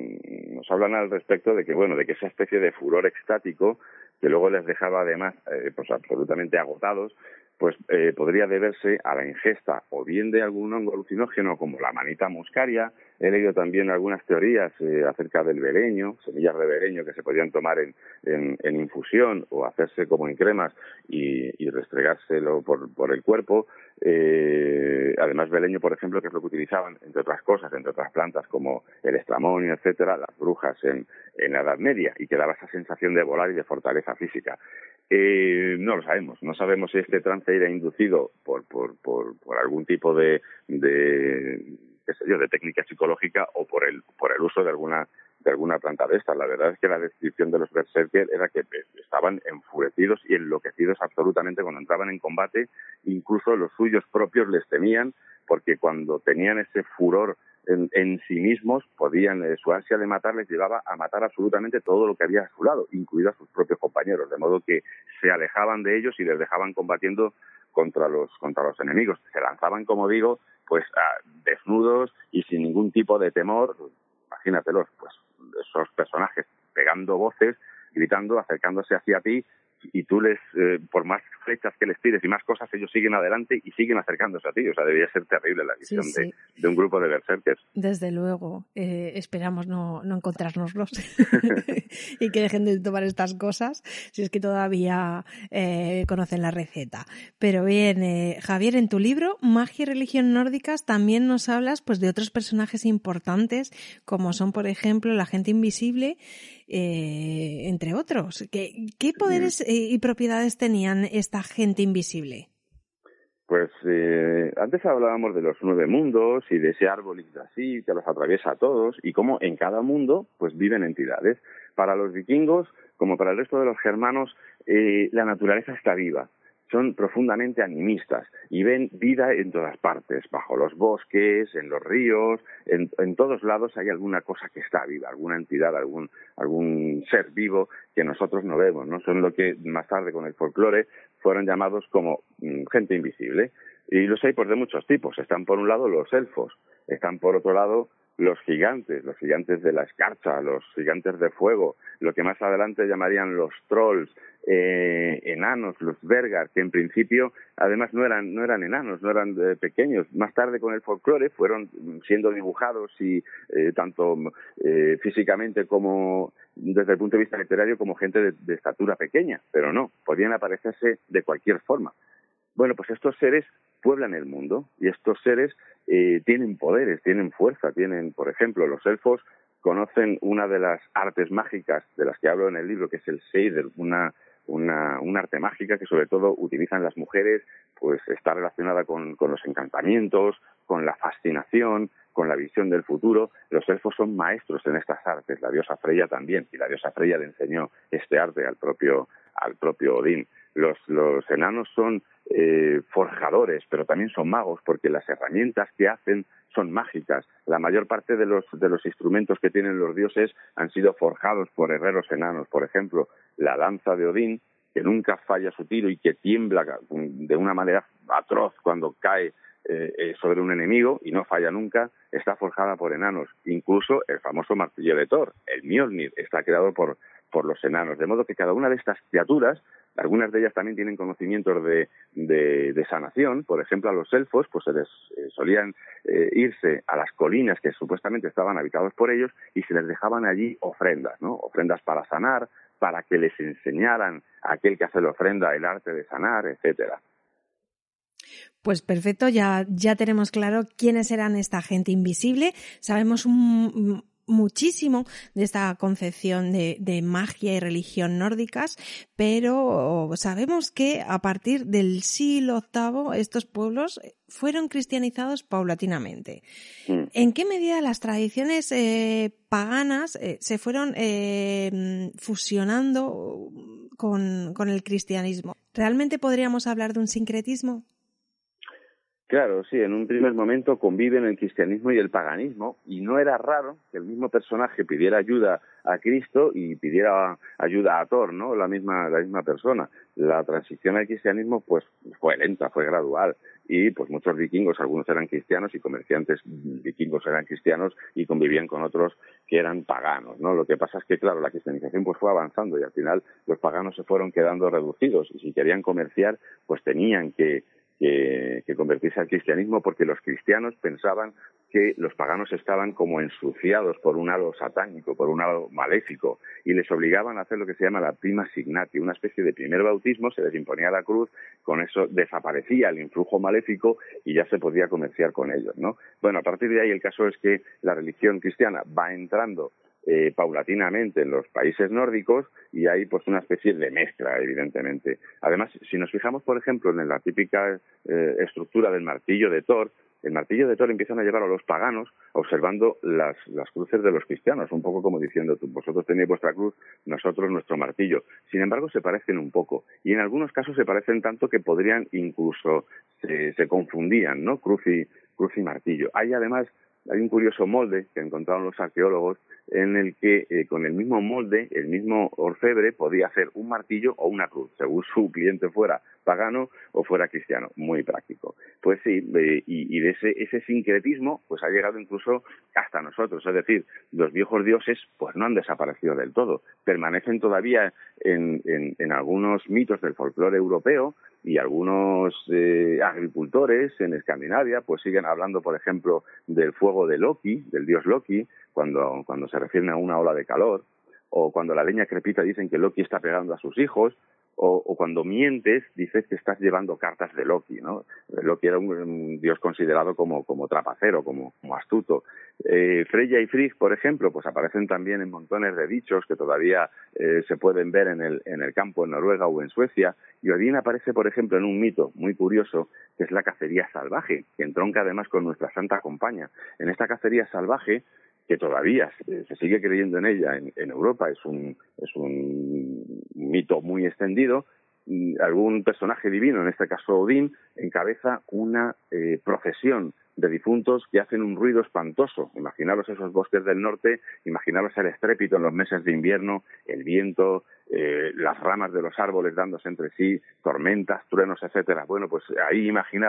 nos hablan al respecto de que, bueno, de que esa especie de furor extático, que luego les dejaba además eh, pues absolutamente agotados, pues eh, podría deberse a la ingesta o bien de algún hongo alucinógeno como la manita muscaria. He leído también algunas teorías eh, acerca del bereño, semillas de bereño que se podían tomar en, en, en infusión o hacerse como en cremas y, y restregárselo por, por el cuerpo. Eh, además, beleño, por ejemplo, que es lo que utilizaban, entre otras cosas, entre otras plantas como el estramonio, etcétera, las brujas en, en la Edad Media, y que daba esa sensación de volar y de fortaleza física. Eh, no lo sabemos, no sabemos si este trance era inducido por, por, por, por algún tipo de, de, qué sé yo, de técnica psicológica o por el, por el uso de alguna, de alguna planta de estas. La verdad es que la descripción de los berserker era que estaban enfurecidos y enloquecidos absolutamente cuando entraban en combate, incluso los suyos propios les temían, porque cuando tenían ese furor En, en sí mismos, podían, eh, su ansia de matar les llevaba a matar absolutamente todo lo que había a su lado, incluidos a sus propios compañeros, de modo que se alejaban de ellos y les dejaban combatiendo contra los contra los enemigos. Se lanzaban, como digo, pues a, desnudos y sin ningún tipo de temor. Imagínatelos, pues esos personajes pegando voces, gritando, acercándose hacia ti, y tú les, eh, por más flechas que les tires y más cosas, ellos siguen adelante y siguen acercándose a ti. O sea, debía ser terrible la visión sí, sí. De, de un grupo de berserkers. Desde luego. Eh, esperamos no, no encontrárnoslos y que dejen de tomar estas cosas, si es que todavía eh, conocen la receta. Pero bien, eh, Javier, en tu libro, Magia y Religión Nórdicas, también nos hablas pues de otros personajes importantes, como son, por ejemplo, la gente invisible, eh, entre otros. ¿Qué, qué poderes eh, y propiedades tenían esta gente invisible? Pues eh, antes hablábamos de los nueve mundos y de ese árbol Yggdrasil que los atraviesa a todos, y cómo en cada mundo pues viven entidades. Para los vikingos, como para el resto de los germanos, eh, la naturaleza está viva. Son profundamente animistas y ven vida en todas partes, bajo los bosques, en los ríos, en, en todos lados hay alguna cosa que está viva, alguna entidad, algún algún ser vivo que nosotros no vemos, ¿no? Son lo que más tarde con el folclore fueron llamados como mmm, gente invisible. Y los hay pues de muchos tipos. Están por un lado los elfos, están por otro lado los gigantes, los gigantes de la escarcha, los gigantes de fuego, lo que más adelante llamarían los trolls, eh, enanos, los Vergar, que en principio además no eran no eran enanos, no eran eh, pequeños. Más tarde con el folclore fueron siendo dibujados y eh, tanto eh, físicamente como desde el punto de vista literario como gente de, de estatura pequeña, pero no, podían aparecerse de cualquier forma. Bueno, pues estos seres pueblan el mundo y estos seres eh, tienen poderes, tienen fuerza, tienen, por ejemplo, los elfos conocen una de las artes mágicas de las que hablo en el libro, que es el Seider, una una un arte mágica que sobre todo utilizan las mujeres, pues está relacionada con, con los encantamientos, con la fascinación, con la visión del futuro. Los elfos son maestros en estas artes, la diosa Freya también, y la diosa Freya le enseñó este arte al propio al propio Odín. Los, los enanos son eh, forjadores, pero también son magos, porque las herramientas que hacen son mágicas. La mayor parte de los, de los instrumentos que tienen los dioses han sido forjados por herreros enanos. Por ejemplo, la lanza de Odín, que nunca falla su tiro y que tiembla de una manera atroz cuando cae eh, sobre un enemigo y no falla nunca, está forjada por enanos. Incluso el famoso martillo de Thor, el Mjolnir, está creado por, por los enanos. De modo que cada una de estas criaturas, algunas de ellas también tienen conocimientos de, de, de sanación. Por ejemplo, a los elfos pues se les eh, solían eh, irse a las colinas que supuestamente estaban habitados por ellos y se les dejaban allí ofrendas, ¿no? Ofrendas para sanar, para que les enseñaran a aquel que hace la ofrenda el arte de sanar, etcétera. Pues perfecto, ya, ya tenemos claro quiénes eran esta gente invisible. Sabemos un, muchísimo de esta concepción de, de magia y religión nórdicas, pero sabemos que a partir del siglo octavo estos pueblos fueron cristianizados paulatinamente. Mm. ¿En qué medida las tradiciones eh, paganas eh, se fueron eh, fusionando con, con el cristianismo? ¿Realmente podríamos hablar de un sincretismo? Claro, sí, en un primer momento conviven el cristianismo y el paganismo, y no era raro que el mismo personaje pidiera ayuda a Cristo y pidiera ayuda a Thor, ¿no? La misma, la misma persona. La transición al cristianismo, pues, fue lenta, fue gradual, y pues muchos vikingos, algunos eran cristianos y comerciantes vikingos eran cristianos y convivían con otros que eran paganos, ¿no? Lo que pasa es que, claro, la cristianización pues fue avanzando y al final los paganos se fueron quedando reducidos y si querían comerciar, pues tenían que Que, que convertirse al cristianismo porque los cristianos pensaban que los paganos estaban como ensuciados por un halo satánico, por un halo maléfico y les obligaban a hacer lo que se llama la prima signatio, una especie de primer bautismo, se les imponía la cruz, con eso desaparecía el influjo maléfico y ya se podía comerciar con ellos, ¿no? Bueno, a partir de ahí el caso es que la religión cristiana va entrando Eh, paulatinamente en los países nórdicos y hay pues una especie de mezcla, evidentemente. Además, si nos fijamos, por ejemplo, en la típica eh, estructura del martillo de Thor, el martillo de Thor empiezan a llevar a los paganos observando las, las cruces de los cristianos, un poco como diciendo, vosotros tenéis vuestra cruz, nosotros nuestro martillo. Sin embargo, se parecen un poco y en algunos casos se parecen tanto que podrían incluso, se, se confundían, ¿no? Cruz y, cruz y martillo. Hay además Hay un curioso molde que encontraron los arqueólogos en el que eh, con el mismo molde, el mismo orfebre podía hacer un martillo o una cruz, según su cliente fuera pagano o fuera cristiano. Muy práctico. Pues sí, eh, y, y de ese, ese sincretismo pues ha llegado incluso hasta nosotros. Es decir, los viejos dioses pues no han desaparecido del todo. Permanecen todavía en, en, en algunos mitos del folclore europeo y algunos eh, agricultores en Escandinavia pues siguen hablando, por ejemplo, del fuego de Loki, del dios Loki, cuando, cuando se refieren a una ola de calor, o cuando la leña crepita dicen que Loki está pegando a sus hijos, o, o cuando mientes dices que estás llevando cartas de Loki, ¿no? Loki era un, un dios considerado como, como trapacero, como, como astuto. Eh, Freya y Frigg, por ejemplo, pues aparecen también en montones de dichos que todavía eh, se pueden ver en el, en el campo en Noruega o en Suecia. Y Odín aparece, por ejemplo, en un mito muy curioso, que es la cacería salvaje, que entronca además con nuestra santa compañía. En esta cacería salvaje, que todavía se, se sigue creyendo en ella en, en Europa, es un, es un mito muy extendido, algún personaje divino, en este caso Odín, encabeza una eh, procesión de difuntos que hacen un ruido espantoso. Imaginaros esos bosques del norte, imaginaros el estrépito en los meses de invierno, el viento, eh, las ramas de los árboles dándose entre sí, tormentas, truenos, etcétera. Bueno, pues ahí imaginaban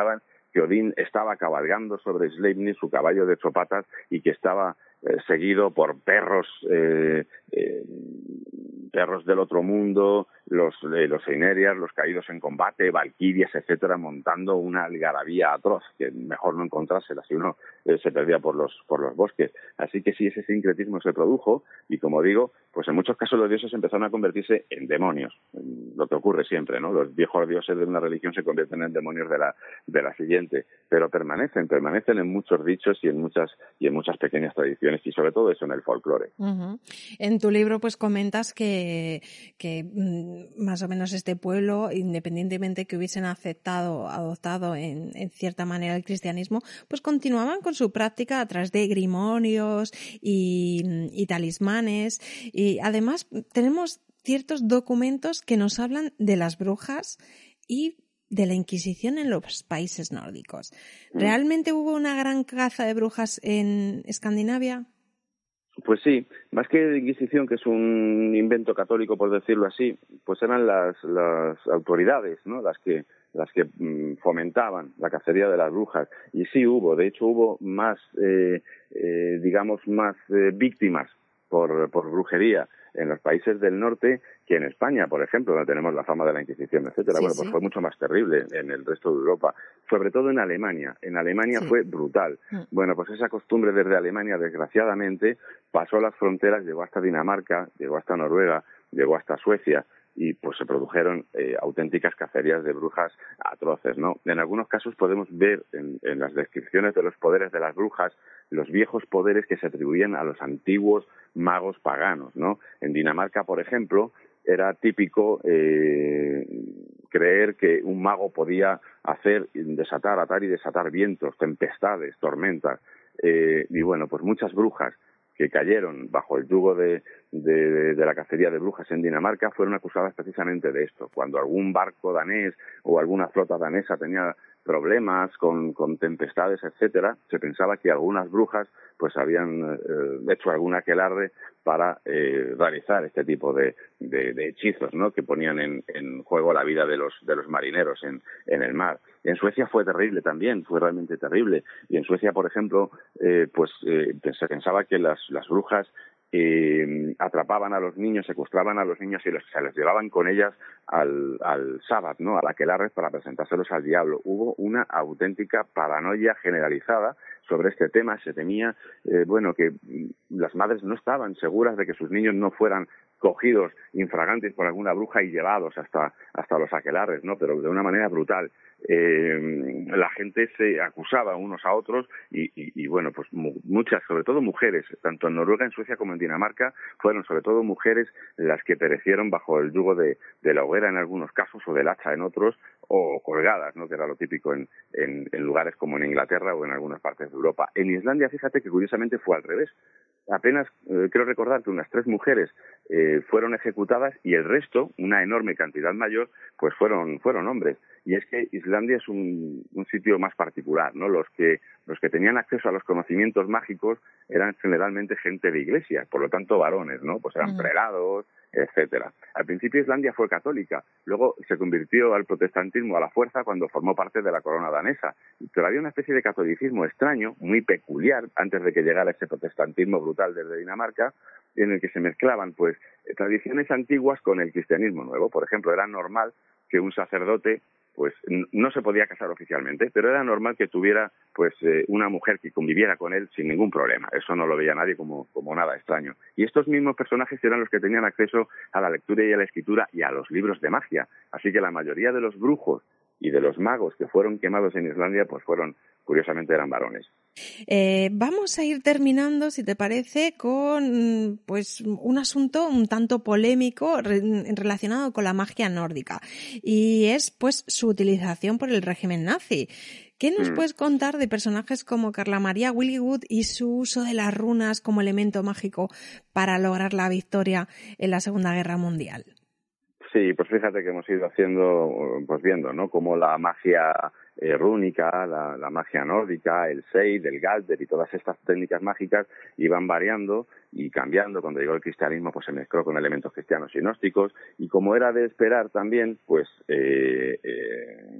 que Odín estaba cabalgando sobre Sleipnir, su caballo de ocho patas, y que estaba eh, seguido por perros eh, eh, perros del otro mundo, los eh, los Einerias, los caídos en combate, valquirias, etcétera, montando una algarabía atroz que mejor no encontrársela si uno eh, se perdía por los por los bosques. Así que sí, ese sincretismo se produjo y, como digo, pues en muchos casos los dioses empezaron a convertirse en demonios, lo que ocurre siempre, ¿no? Los viejos dioses de una religión se convierten en demonios de la de la siguiente, pero permanecen, permanecen en muchos dichos y en muchas y en muchas pequeñas tradiciones, y sobre todo eso en el folclore. Uh-huh. En tu libro pues comentas que, que mm, más o menos este pueblo, independientemente que hubiesen aceptado, adoptado en, en cierta manera el cristianismo, pues continuaban con su práctica a través de grimorios y, y talismanes, y además tenemos ciertos documentos que nos hablan de las brujas y de la Inquisición en los países nórdicos. ¿Realmente hubo una gran caza de brujas en Escandinavia? Pues sí, más que de Inquisición, que es un invento católico, por decirlo así, pues eran las, las autoridades, ¿no?, las que las que mm, fomentaban la cacería de las brujas. Y sí hubo, de hecho hubo más, eh, eh, digamos, más eh, víctimas por, por brujería en los países del norte que en España, por ejemplo, donde tenemos la fama de la Inquisición, etcétera. Sí, bueno, pues sí. Fue mucho más terrible en el resto de Europa, sobre todo en Alemania. En Alemania sí. Fue brutal. Mm. Bueno, pues esa costumbre desde Alemania, desgraciadamente, pasó las fronteras, llegó hasta Dinamarca, llegó hasta Noruega, llegó hasta Suecia, y pues se produjeron eh, auténticas cacerías de brujas atroces, ¿no? En algunos casos podemos ver en, en las descripciones de los poderes de las brujas los viejos poderes que se atribuían a los antiguos magos paganos, ¿no? En Dinamarca, por ejemplo, era típico eh, creer que un mago podía hacer, desatar, atar y desatar vientos, tempestades, tormentas, eh, y bueno, pues muchas brujas que cayeron bajo el yugo de, de, de la cacería de brujas en Dinamarca fueron acusadas precisamente de esto. Cuando algún barco danés o alguna flota danesa tenía problemas con, con tempestades, etcétera, se pensaba que algunas brujas pues habían eh, hecho algún aquelarre para eh, realizar este tipo de, de, de hechizos, ¿no?, que ponían en, en juego la vida de los de los marineros en, en el mar. En Suecia fue terrible también, fue realmente terrible. Y en Suecia, por ejemplo, eh, pues eh, se pensaba que las, las brujas eh, atrapaban a los niños, secuestraban a los niños y los, se les llevaban con ellas al, al sábado, ¿no?, al aquelarre, para presentárselos al diablo. Hubo una auténtica paranoia generalizada sobre este tema. Se temía, eh, bueno, que las madres no estaban seguras de que sus niños no fueran cogidos infragantes por alguna bruja y llevados hasta hasta los aquelarres, ¿no?, pero de una manera brutal. Eh, la gente se acusaba unos a otros y, y, y bueno, pues mu muchas, sobre todo mujeres, tanto en Noruega, en Suecia como en Dinamarca, fueron sobre todo mujeres las que perecieron bajo el yugo de, de la hoguera en algunos casos, o del hacha en otros, o colgadas, ¿no?, que era lo típico en, en, en lugares como en Inglaterra o en algunas partes de Europa. En Islandia, fíjate que curiosamente fue al revés. Apenas, eh, creo recordar que unas tres mujeres eh, fueron ejecutadas y el resto, una enorme cantidad mayor, pues fueron fueron hombres. Y es que Islandia es un, un sitio más particular, ¿no? Los que los que tenían acceso a los conocimientos mágicos eran generalmente gente de iglesia, por lo tanto varones, ¿no? Pues eran uh-huh. prelados, etcétera. Al principio Islandia fue católica, luego se convirtió al protestantismo a la fuerza cuando formó parte de la corona danesa. Pero había una especie de catolicismo extraño, muy peculiar, antes de que llegara ese protestantismo brutal desde Dinamarca, en el que se mezclaban pues tradiciones antiguas con el cristianismo nuevo. Por ejemplo, era normal que un sacerdote pues no se podía casar oficialmente, pero era normal que tuviera pues eh, una mujer que conviviera con él sin ningún problema. Eso no lo veía nadie como, como nada extraño. Y estos mismos personajes eran los que tenían acceso a la lectura y a la escritura y a los libros de magia. Así que la mayoría de los brujos y de los magos que fueron quemados en Islandia pues fueron, curiosamente, eran varones. Eh, vamos a ir terminando, si te parece, con pues un asunto un tanto polémico re, relacionado con la magia nórdica, y es pues su utilización por el régimen nazi. ¿Qué nos mm. puedes contar de personajes como Carla María Willigud y su uso de las runas como elemento mágico para lograr la victoria en la Segunda Guerra Mundial? Sí, pues fíjate que hemos ido haciendo, pues viendo, ¿no?, cómo la magia eh, rúnica, la, la magia nórdica, el Seid, el Galder y todas estas técnicas mágicas iban variando y cambiando. Cuando llegó el cristianismo, pues se mezcló con elementos cristianos y gnósticos, y como era de esperar también, pues eh, eh, en el mundo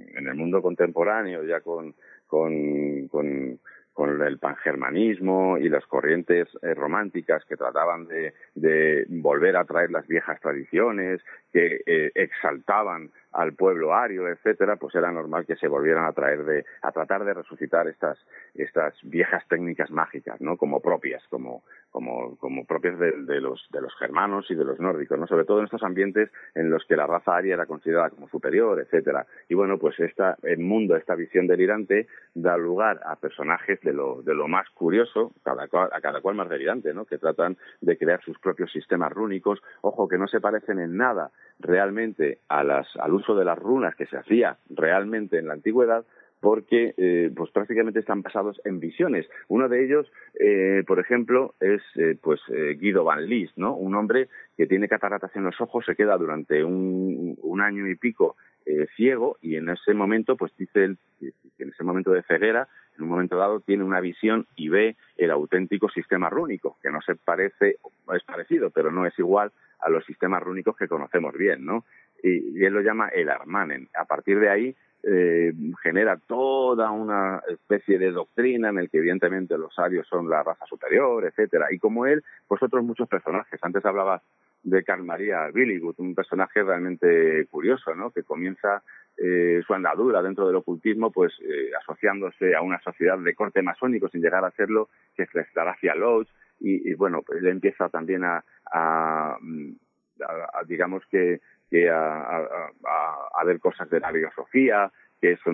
mundo contemporáneo, ya con, con, con con el pangermanismo y las corrientes eh, románticas que trataban de, de volver a traer las viejas tradiciones, que eh, exaltaban al pueblo ario, etcétera, pues era normal que se volvieran a traer de, a tratar de resucitar estas, estas viejas técnicas mágicas, ¿no? Como propias, como, como, como propias de, de los, de los germanos y de los nórdicos, ¿no? Sobre todo en estos ambientes en los que la raza aria era considerada como superior, etcétera. Y bueno, pues esta, el mundo, esta visión delirante da lugar a personajes de lo, de lo más curioso, cada cual, a cada cual más delirante, ¿no? Que tratan de crear sus propios sistemas rúnicos, ojo, que no se parecen en nada realmente a las, al uso de las runas que se hacía realmente en la antigüedad, porque eh, pues prácticamente están basados en visiones. Uno de ellos, eh, por ejemplo, es eh, pues eh, Guido van List, ¿no? Un hombre que tiene cataratas en los ojos, se queda durante un, un año y pico eh, ciego, y en ese momento, pues dice él, que en ese momento de ceguera, en un momento dado tiene una visión y ve el auténtico sistema rúnico, que no se parece, es parecido, pero no es igual a los sistemas rúnicos que conocemos bien, ¿no? Y, y él lo llama el Armanen. A partir de ahí eh, genera toda una especie de doctrina en el que evidentemente los arios son la raza superior, etcétera. Y como él, pues otros muchos personajes. Antes hablaba de Carl Maria Billigud, un personaje realmente curioso, ¿no? Que comienza eh, su andadura dentro del ocultismo, pues eh, asociándose a una sociedad de corte masónico sin llegar a serlo, que es la Staracia Lodge, y, y bueno, pues él empieza también a, a, a, a digamos que, que a, a, a, a ver cosas de la biosofía, que son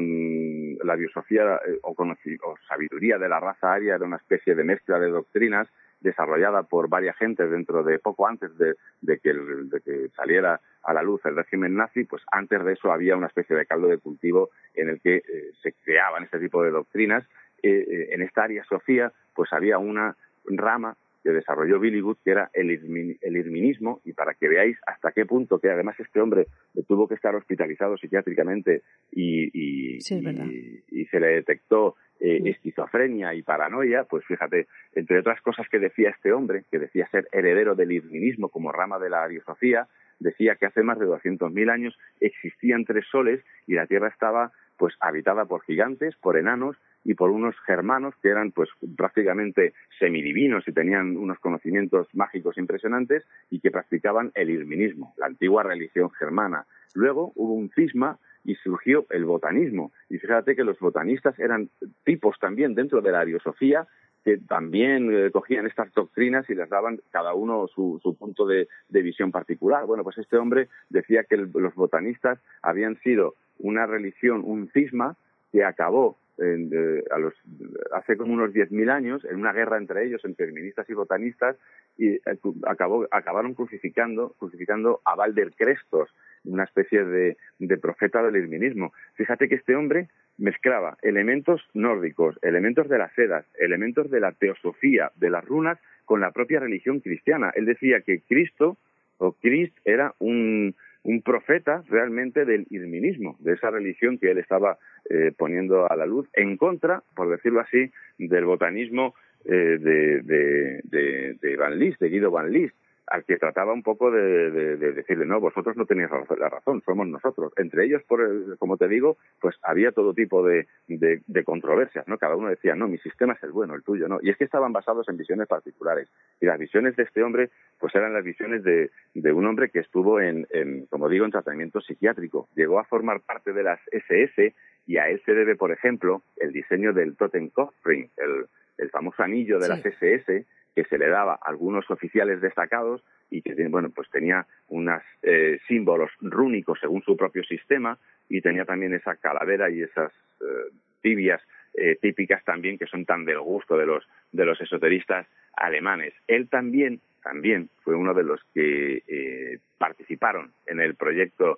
la biosofía eh, o, o sabiduría de la raza aria, era una especie de mezcla de doctrinas desarrollada por varias gentes dentro de poco antes de, de, que el, de que saliera a la luz el régimen nazi. Pues antes de eso había una especie de caldo de cultivo en el que eh, se creaban este tipo de doctrinas. Eh, eh, en esta Aria Sofía pues había una rama que desarrolló Billigud, que era el, irmin, el irminismo, y para que veáis hasta qué punto, que además este hombre tuvo que estar hospitalizado psiquiátricamente y, y, sí, y, y se le detectó eh, sí. esquizofrenia y paranoia, pues fíjate, entre otras cosas que decía este hombre, que decía ser heredero del irminismo como rama de la ariosofía, decía que hace más de doscientos mil años existían tres soles y la Tierra estaba pues habitada por gigantes, por enanos y por unos germanos que eran pues prácticamente semidivinos y tenían unos conocimientos mágicos impresionantes y que practicaban el irminismo, la antigua religión germana. Luego hubo un cisma y surgió el botanismo. Y fíjate que los botanistas eran tipos también dentro de la ariosofía que también eh, cogían estas doctrinas y les daban cada uno su, su punto de, de visión particular. Bueno, pues este hombre decía que el, los botanistas habían sido una religión, un cisma que acabó en, eh, a los, hace como unos diez mil años en una guerra entre ellos, entre irministas y botanistas, y eh, acabó, acabaron crucificando, crucificando a Balder Crestos, una especie de, de profeta del irminismo. Fíjate que este hombre mezclaba elementos nórdicos, elementos de las Edas, elementos de la teosofía, de las runas, con la propia religión cristiana. Él decía que Cristo o Crist era un, un profeta realmente del irminismo, de esa religión que él estaba eh, poniendo a la luz, en contra, por decirlo así, del botanismo eh, de, de, de, de Van List, de Guido van List, al que trataba un poco de, de, de decirle, no, vosotros no tenéis la razón, somos nosotros. Entre ellos, por el, como te digo, pues había todo tipo de, de, de controversias, ¿no? Cada uno decía, no, mi sistema es el bueno, el tuyo no. Y es que estaban basados en visiones particulares. Y las visiones de este hombre, pues eran las visiones de, de un hombre que estuvo en, en, como digo, en tratamiento psiquiátrico. Llegó a formar parte de las ese ese y a él se debe, por ejemplo, el diseño del Totenkopfring, el, el famoso anillo de sí. las ese ese, que se le daba a algunos oficiales destacados y que, bueno, pues tenía unos eh, símbolos rúnicos según su propio sistema, y tenía también esa calavera y esas eh, tibias eh, típicas también que son tan del gusto de los de los esoteristas alemanes. Él también también fue uno de los que eh, participaron en el proyecto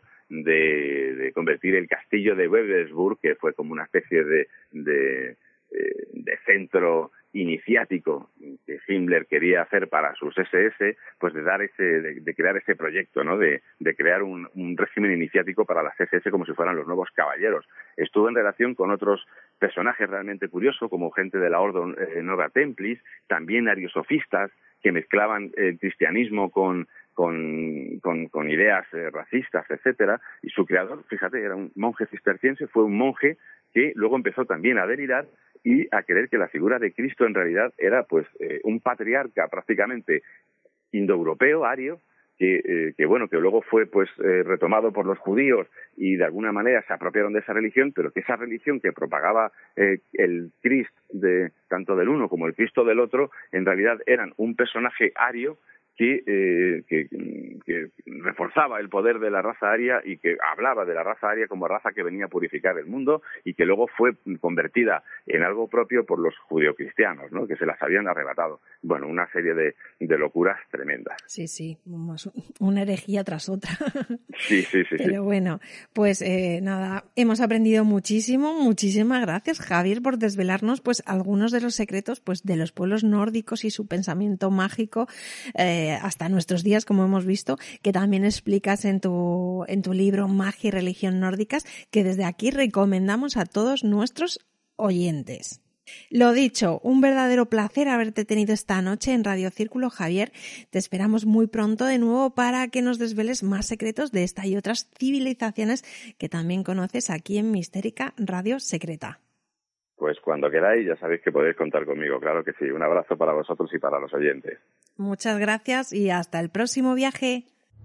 de, de convertir el castillo de Wewelsburg, que fue como una especie de, de, de centro iniciático que Himmler quería hacer para sus ese ese, pues de dar ese, de, de crear ese proyecto, ¿no? De, de crear un, un régimen iniciático para las ese ese como si fueran los nuevos caballeros. Estuvo en relación con otros personajes realmente curiosos, como gente de la Ordo eh, Nova Templis, también ariosofistas, que mezclaban el cristianismo con, con, con, con ideas eh, racistas, etcétera, y su creador, fíjate, era un monje cisterciense, fue un monje que luego empezó también a delirar y a creer que la figura de Cristo en realidad era pues eh, un patriarca prácticamente indoeuropeo, ario, que, eh, que bueno, que luego fue pues eh, retomado por los judíos y de alguna manera se apropiaron de esa religión, pero que esa religión que propagaba eh, el Cristo de tanto del uno como el Cristo del otro, en realidad eran un personaje ario que, eh, que, que reforzaba el poder de la raza aria y que hablaba de la raza aria como raza que venía a purificar el mundo y que luego fue convertida en algo propio por los judeocristianos, ¿no? Que se las habían arrebatado. Bueno, una serie de, de locuras tremendas. Sí, sí, una herejía tras otra. Sí, sí, sí. Pero sí. bueno, pues eh, nada, hemos aprendido muchísimo. Muchísimas gracias, Javier, por desvelarnos pues algunos de los secretos pues de los pueblos nórdicos y su pensamiento mágico, eh, hasta nuestros días, como hemos visto, que también explicas en tu, en tu libro Magia y Religión Nórdicas, que desde aquí recomendamos a todos nuestros oyentes. Lo dicho, un verdadero placer haberte tenido esta noche en Radio Círculo, Javier. Te esperamos muy pronto de nuevo para que nos desveles más secretos de esta y otras civilizaciones que también conoces aquí en Mistérica Radio Secreta. Pues cuando queráis, ya sabéis que podéis contar conmigo, claro que sí. Un abrazo para vosotros y para los oyentes. Muchas gracias y hasta el próximo viaje.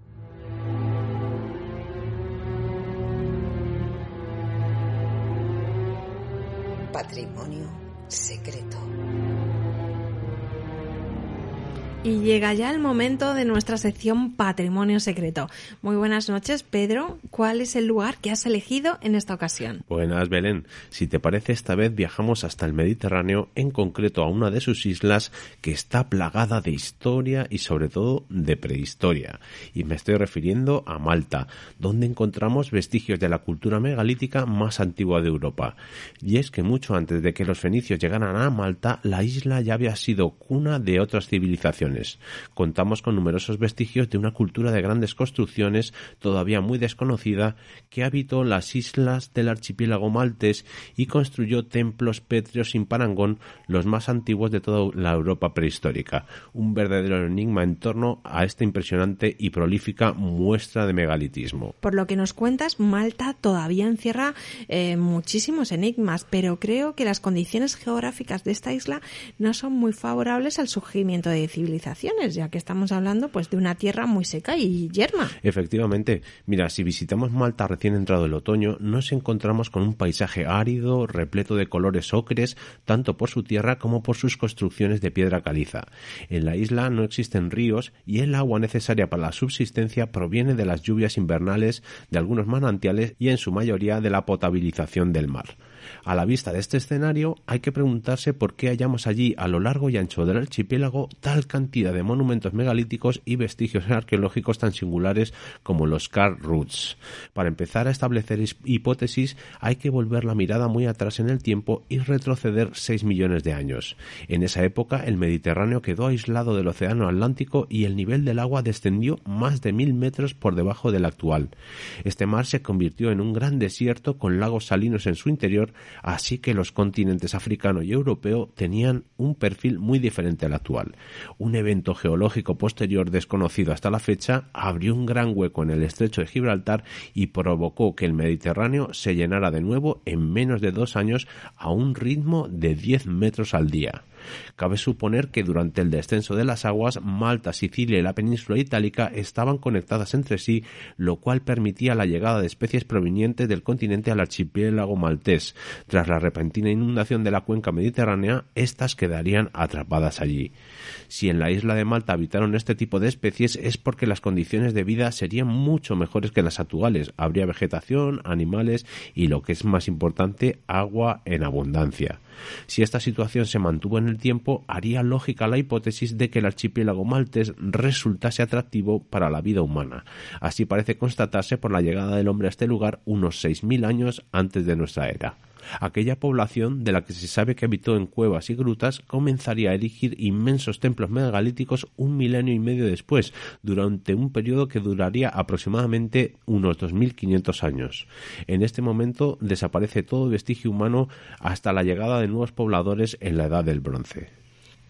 Patrimonio secreto. Y llega ya el momento de nuestra sección Patrimonio Secreto. Muy buenas noches, Pedro. ¿Cuál es el lugar que has elegido en esta ocasión? Buenas, Belén. Si te parece, esta vez viajamos hasta el Mediterráneo, en concreto a una de sus islas que está plagada de historia y sobre todo de prehistoria. Y me estoy refiriendo a Malta, donde encontramos vestigios de la cultura megalítica más antigua de Europa. Y es que mucho antes de que los fenicios llegaran a Malta, la isla ya había sido cuna de otras civilizaciones. Contamos con numerosos vestigios de una cultura de grandes construcciones todavía muy desconocida que habitó las islas del archipiélago maltés y construyó templos pétreos sin parangón, los más antiguos de toda la Europa prehistórica. Un verdadero enigma en torno a esta impresionante y prolífica muestra de megalitismo. Por lo que nos cuentas, Malta todavía encierra eh, muchísimos enigmas, pero creo que las condiciones geográficas de esta isla no son muy favorables al surgimiento de civilizaciones, ya que estamos hablando pues de una tierra muy seca y yerma. Efectivamente. Mira, si visitamos Malta recién entrado el otoño, nos encontramos con un paisaje árido, repleto de colores ocres, tanto por su tierra como por sus construcciones de piedra caliza. En la isla no existen ríos y el agua necesaria para la subsistencia proviene de las lluvias invernales, de algunos manantiales y en su mayoría de la potabilización del mar. A la vista de este escenario, hay que preguntarse por qué hallamos allí, a lo largo y ancho del archipiélago, tal cantidad de monumentos megalíticos y vestigios arqueológicos tan singulares como los Karl Roots. Para empezar a establecer hipótesis, hay que volver la mirada muy atrás en el tiempo y retroceder seis millones de años. En esa época, el Mediterráneo quedó aislado del océano Atlántico y el nivel del agua descendió más de mil metros por debajo del actual. Este mar se convirtió en un gran desierto con lagos salinos en su interior, así que los continentes africano y europeo tenían un perfil muy diferente al actual. Un evento geológico posterior desconocido hasta la fecha abrió un gran hueco en el estrecho de Gibraltar y provocó que el Mediterráneo se llenara de nuevo en menos de dos años a un ritmo de diez metros al día. Cabe suponer que durante el descenso de las aguas, Malta, Sicilia y la península itálica estaban conectadas entre sí, lo cual permitía la llegada de especies provenientes del continente al archipiélago maltés. Tras la repentina inundación de la cuenca mediterránea, estas quedarían atrapadas allí. Si en la isla de Malta habitaron este tipo de especies es porque las condiciones de vida serían mucho mejores que las actuales. Habría vegetación, animales y, lo que es más importante, agua en abundancia. Si esta situación se mantuvo en el tiempo, haría lógica la hipótesis de que el archipiélago maltés resultase atractivo para la vida humana. Así parece constatarse por la llegada del hombre a este lugar unos seis mil años antes de nuestra era. Aquella población, de la que se sabe que habitó en cuevas y grutas, comenzaría a erigir inmensos templos megalíticos un milenio y medio después, durante un periodo que duraría aproximadamente unos dos mil quinientos años. En este momento desaparece todo vestigio humano hasta la llegada de nuevos pobladores en la Edad del Bronce.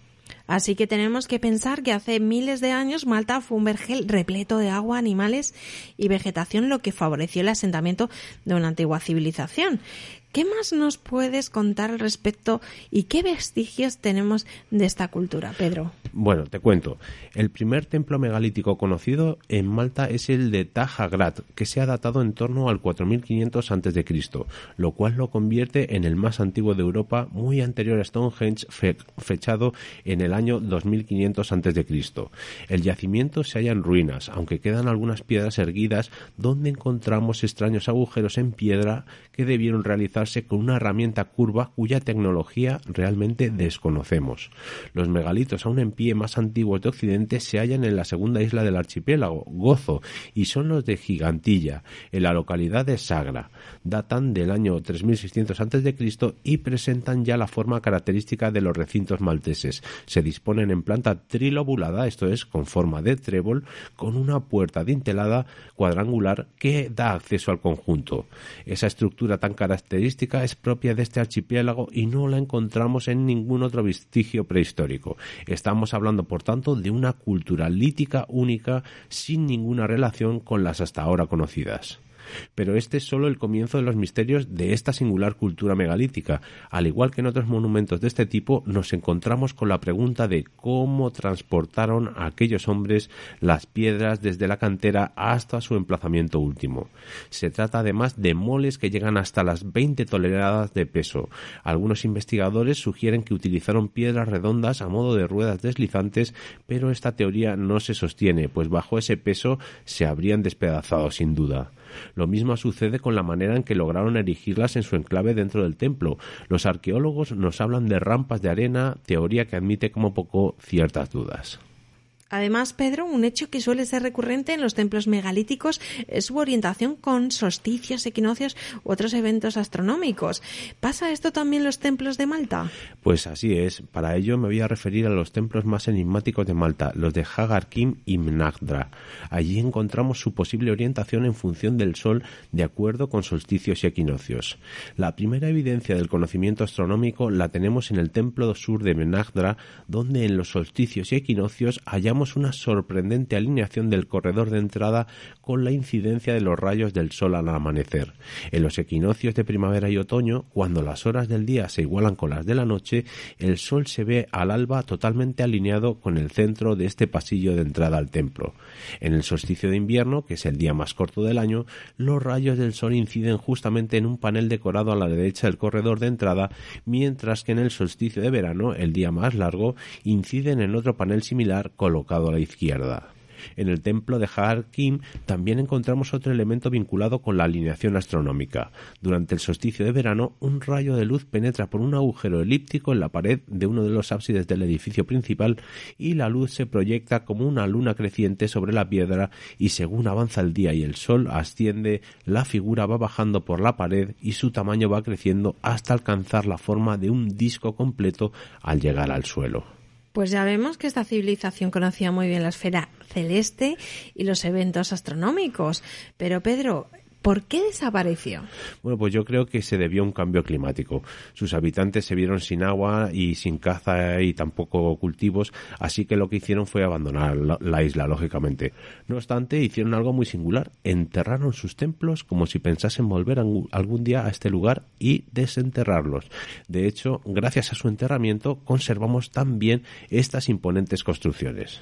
Así que tenemos que pensar que hace miles de años Malta fue un vergel repleto de agua, animales y vegetación, lo que favoreció el asentamiento de una antigua civilización. ¿Qué más nos puedes contar al respecto y qué vestigios tenemos de esta cultura, Pedro? Bueno, te cuento. El primer templo megalítico conocido en Malta es el de Taj Agrat, que se ha datado en torno al cuatro mil quinientos antes de Cristo, lo cual lo convierte en el más antiguo de Europa, muy anterior a Stonehenge, fe- fechado en el año dos mil quinientos antes de Cristo. El yacimiento se halla en ruinas, aunque quedan algunas piedras erguidas donde encontramos extraños agujeros en piedra que debieron realizar con una herramienta curva cuya tecnología realmente desconocemos. Los megalitos aún en pie más antiguos de Occidente se hallan en la segunda isla del archipiélago, Gozo, y son los de Gigantilla, en la localidad de Sagra. Datan del año tres mil seiscientos antes de Cristo y presentan ya la forma característica de los recintos malteses. Se disponen en planta trilobulada, esto es, con forma de trébol, con una puerta dintelada cuadrangular que da acceso al conjunto. Esa estructura tan característica es propia de este archipiélago y no la encontramos en ningún otro vestigio prehistórico. Estamos hablando, por tanto, de una cultura lítica única sin ninguna relación con las hasta ahora conocidas. Pero este es solo el comienzo de los misterios de esta singular cultura megalítica. Al igual que en otros monumentos de este tipo, nos encontramos con la pregunta de cómo transportaron a aquellos hombres las piedras desde la cantera hasta su emplazamiento último. Se trata además de moles que llegan hasta las veinte toneladas de peso. Algunos investigadores sugieren que utilizaron piedras redondas a modo de ruedas deslizantes, pero esta teoría no se sostiene, pues bajo ese peso se habrían despedazado sin duda. Lo mismo sucede con la manera en que lograron erigirlas en su enclave dentro del templo. Los arqueólogos nos hablan de rampas de arena, teoría que admite como poco ciertas dudas. Además, Pedro, un hecho que suele ser recurrente en los templos megalíticos es su orientación con solsticios, equinoccios u otros eventos astronómicos. ¿Pasa esto también en los templos de Malta? Pues así es. Para ello me voy a referir a los templos más enigmáticos de Malta, los de Hagar Kim y Mnagdra. Allí encontramos su posible orientación en función del sol de acuerdo con solsticios y equinoccios. La primera evidencia del conocimiento astronómico la tenemos en el templo sur de Mnagdra, donde en los solsticios y equinoccios hallamos una sorprendente alineación del corredor de entrada con la incidencia de los rayos del sol al amanecer. En los equinoccios de primavera y otoño, cuando las horas del día se igualan con las de la noche, el sol se ve al alba totalmente alineado con el centro de este pasillo de entrada al templo. En el solsticio de invierno, que es el día más corto del año, los rayos del sol inciden justamente en un panel decorado a la derecha del corredor de entrada, mientras que en el solsticio de verano, el día más largo, inciden en otro panel similar colocado a la izquierda. En el templo de Hagar Kim también encontramos otro elemento vinculado con la alineación astronómica. Durante el solsticio de verano, un rayo de luz penetra por un agujero elíptico en la pared de uno de los ábsides del edificio principal y la luz se proyecta como una luna creciente sobre la piedra y según avanza el día y el sol asciende, la figura va bajando por la pared y su tamaño va creciendo hasta alcanzar la forma de un disco completo al llegar al suelo. Pues ya vemos que esta civilización conocía muy bien la esfera celeste y los eventos astronómicos. Pero Pedro, ¿por qué desapareció? Bueno, pues yo creo que se debió a un cambio climático. Sus habitantes se vieron sin agua y sin caza y tampoco cultivos, así que lo que hicieron fue abandonar la, la isla, lógicamente. No obstante, hicieron algo muy singular. Enterraron sus templos como si pensasen volver algún día a este lugar y desenterrarlos. De hecho, gracias a su enterramiento, conservamos también estas imponentes construcciones.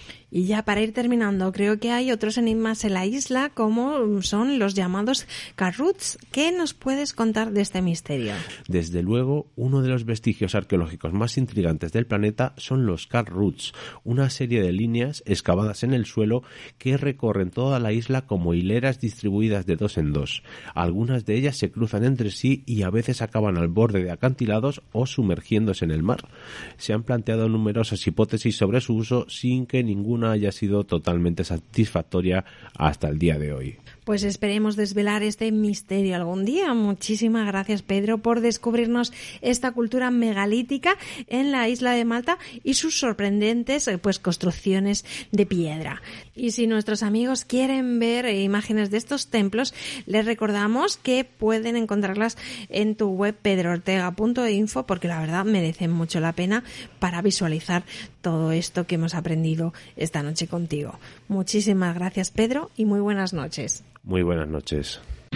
Y ya para ir terminando, creo que hay otros enigmas en la isla, como son los llamados Carruths. ¿Qué nos puedes contar de este misterio? Desde luego, uno de los vestigios arqueológicos más intrigantes del planeta son los Carruths, una serie de líneas excavadas en el suelo que recorren toda la isla como hileras distribuidas de dos en dos. Algunas de ellas se cruzan entre sí y a veces acaban al borde de acantilados o sumergiéndose en el mar. Se han planteado numerosas hipótesis sobre su uso sin que ninguna haya sido totalmente satisfactoria hasta el día de hoy. Pues esperemos desvelar este misterio algún día. Muchísimas gracias, Pedro, por descubrirnos esta cultura megalítica en la isla de Malta y sus sorprendentes pues construcciones de piedra. Y si nuestros amigos quieren ver imágenes de estos templos, les recordamos que pueden encontrarlas en tu web pedro ortega punto info, porque la verdad merecen mucho la pena para visualizar todo esto que hemos aprendido esta noche contigo. Muchísimas gracias, Pedro, y muy buenas noches. Muy buenas noches.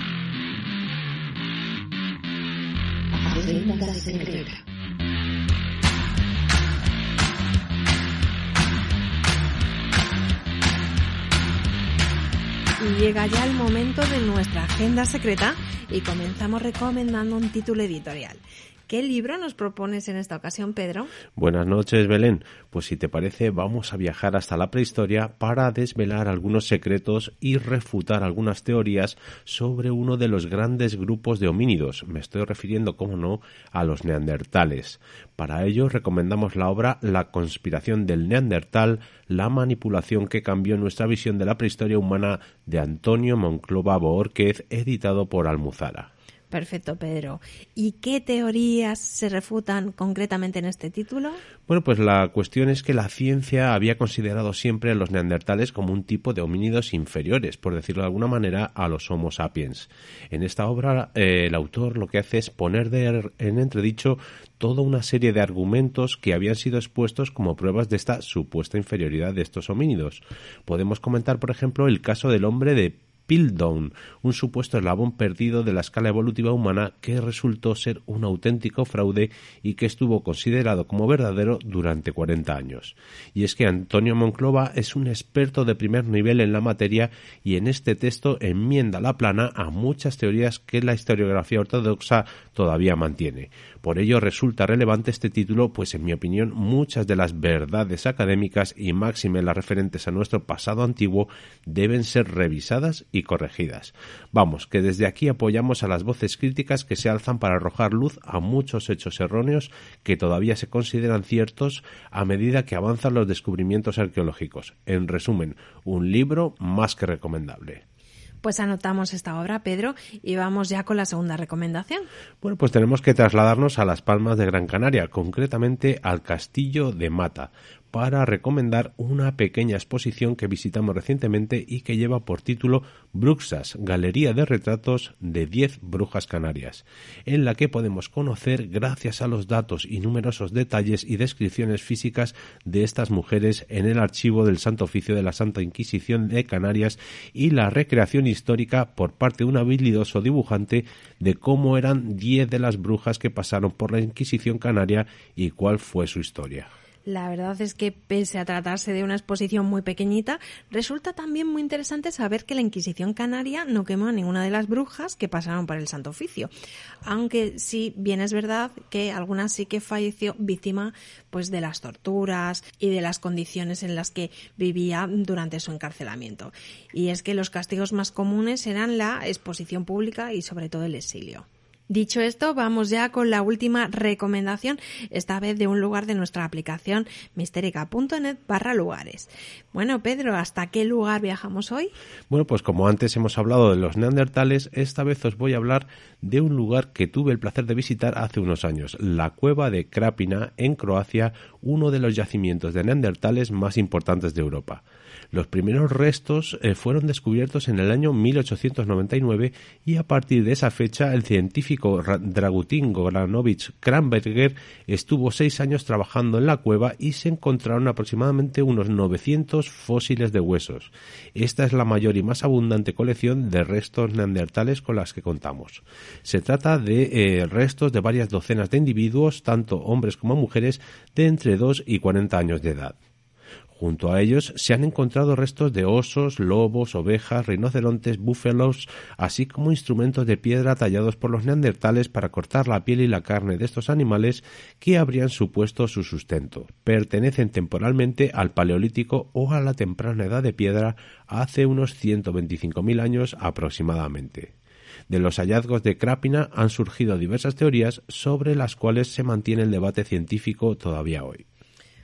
Y llega ya el momento de nuestra agenda secreta y comenzamos recomendando un título editorial. ¿Qué libro nos propones en esta ocasión, Pedro? Buenas noches, Belén. Pues si te parece, vamos a viajar hasta la prehistoria para desvelar algunos secretos y refutar algunas teorías sobre uno de los grandes grupos de homínidos. Me estoy refiriendo, como no, a los neandertales. Para ello recomendamos la obra La conspiración del Neandertal, la manipulación que cambió nuestra visión de la prehistoria humana, de Antonio Monclova Boórquez, editado por Almuzara. Perfecto, Pedro. ¿Y qué teorías se refutan concretamente en este título? Bueno, pues la cuestión es que la ciencia había considerado siempre a los neandertales como un tipo de homínidos inferiores, por decirlo de alguna manera, a los Homo sapiens. En esta obra, eh, el autor lo que hace es poner de, en entredicho toda una serie de argumentos que habían sido expuestos como pruebas de esta supuesta inferioridad de estos homínidos. Podemos comentar, por ejemplo, el caso del hombre de Piltdown, un supuesto eslabón perdido de la escala evolutiva humana que resultó ser un auténtico fraude y que estuvo considerado como verdadero durante cuarenta años. Y es que Antonio Monclova es un experto de primer nivel en la materia y en este texto enmienda la plana a muchas teorías que la historiografía ortodoxa todavía mantiene. Por ello resulta relevante este título, pues en mi opinión muchas de las verdades académicas y máxime las referentes a nuestro pasado antiguo deben ser revisadas y corregidas. Vamos, que desde aquí apoyamos a las voces críticas que se alzan para arrojar luz a muchos hechos erróneos que todavía se consideran ciertos a medida que avanzan los descubrimientos arqueológicos. En resumen, un libro más que recomendable. Pues anotamos esta obra, Pedro, y vamos ya con la segunda recomendación. Bueno, pues tenemos que trasladarnos a Las Palmas de Gran Canaria, concretamente al Castillo de Mata, para recomendar una pequeña exposición que visitamos recientemente y que lleva por título Bruxas, Galería de Retratos de diez Brujas Canarias, en la que podemos conocer, gracias a los datos y numerosos detalles y descripciones físicas de estas mujeres en el archivo del Santo Oficio de la Santa Inquisición de Canarias y la recreación histórica por parte de un habilidoso dibujante de cómo eran diez de las brujas que pasaron por la Inquisición canaria y cuál fue su historia. La verdad es que, pese a tratarse de una exposición muy pequeñita, resulta también muy interesante saber que la Inquisición canaria no quemó a ninguna de las brujas que pasaron por el Santo Oficio. Aunque sí, bien es verdad que algunas sí que falleció víctima pues de las torturas y de las condiciones en las que vivía durante su encarcelamiento. Y es que los castigos más comunes eran la exposición pública y sobre todo el exilio. Dicho esto, vamos ya con la última recomendación, esta vez de un lugar de nuestra aplicación mistérica punto net barra lugares. Bueno, Pedro, ¿hasta qué lugar viajamos hoy? Bueno, pues como antes hemos hablado de los neandertales, esta vez os voy a hablar de un lugar que tuve el placer de visitar hace unos años, la cueva de Krapina, en Croacia, uno de los yacimientos de neandertales más importantes de Europa. Los primeros restos eh, fueron descubiertos en el año mil ochocientos noventa y nueve y a partir de esa fecha el científico Dragutin Goranovich Kramberger estuvo seis años trabajando en la cueva y se encontraron aproximadamente unos novecientos fósiles de huesos. Esta es la mayor y más abundante colección de restos neandertales con las que contamos. Se trata de eh, restos de varias docenas de individuos, tanto hombres como mujeres, de entre dos y cuarenta años de edad. Junto a ellos se han encontrado restos de osos, lobos, ovejas, rinocerontes, búfalos, así como instrumentos de piedra tallados por los neandertales para cortar la piel y la carne de estos animales que habrían supuesto su sustento. Pertenecen temporalmente al Paleolítico o a la temprana edad de piedra hace unos ciento veinticinco mil años aproximadamente. De los hallazgos de Krapina han surgido diversas teorías sobre las cuales se mantiene el debate científico todavía hoy.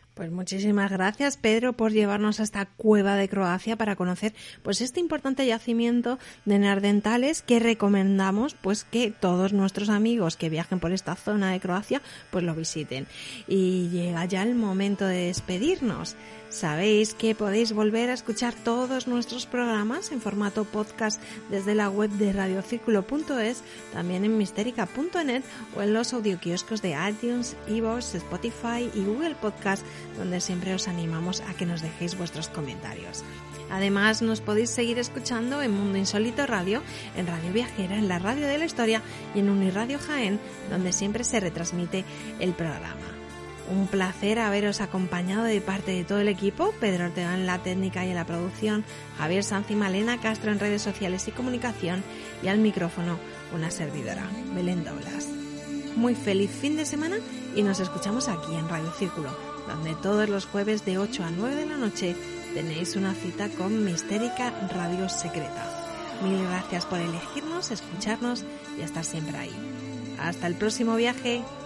Pues muchísimas gracias, Pedro, por llevarnos a esta cueva de Croacia para conocer pues este importante yacimiento de neandertales que recomendamos pues que todos nuestros amigos que viajen por esta zona de Croacia pues lo visiten. Y llega ya el momento de despedirnos. Sabéis que podéis volver a escuchar todos nuestros programas en formato podcast desde la web de radio círculo punto es, también en mistérica punto net o en los audioquioscos de iTunes, iVoox, Spotify y Google Podcast, donde siempre os animamos a que nos dejéis vuestros comentarios. Además, nos podéis seguir escuchando en Mundo Insólito Radio, en Radio Viajera, en la Radio de la Historia y en Uniradio Jaén, donde siempre se retransmite el programa. Un placer haberos acompañado de parte de todo el equipo, Pedro Ortega en la técnica y en la producción, Javier Sanz y Malena Castro en redes sociales y comunicación, y al micrófono una servidora, Belén Doblas. Muy feliz fin de semana y nos escuchamos aquí en Radio Círculo, donde todos los jueves de ocho a nueve de la noche tenéis una cita con Mistérica Radio Secreta. Mil gracias por elegirnos, escucharnos y estar siempre ahí. Hasta el próximo viaje.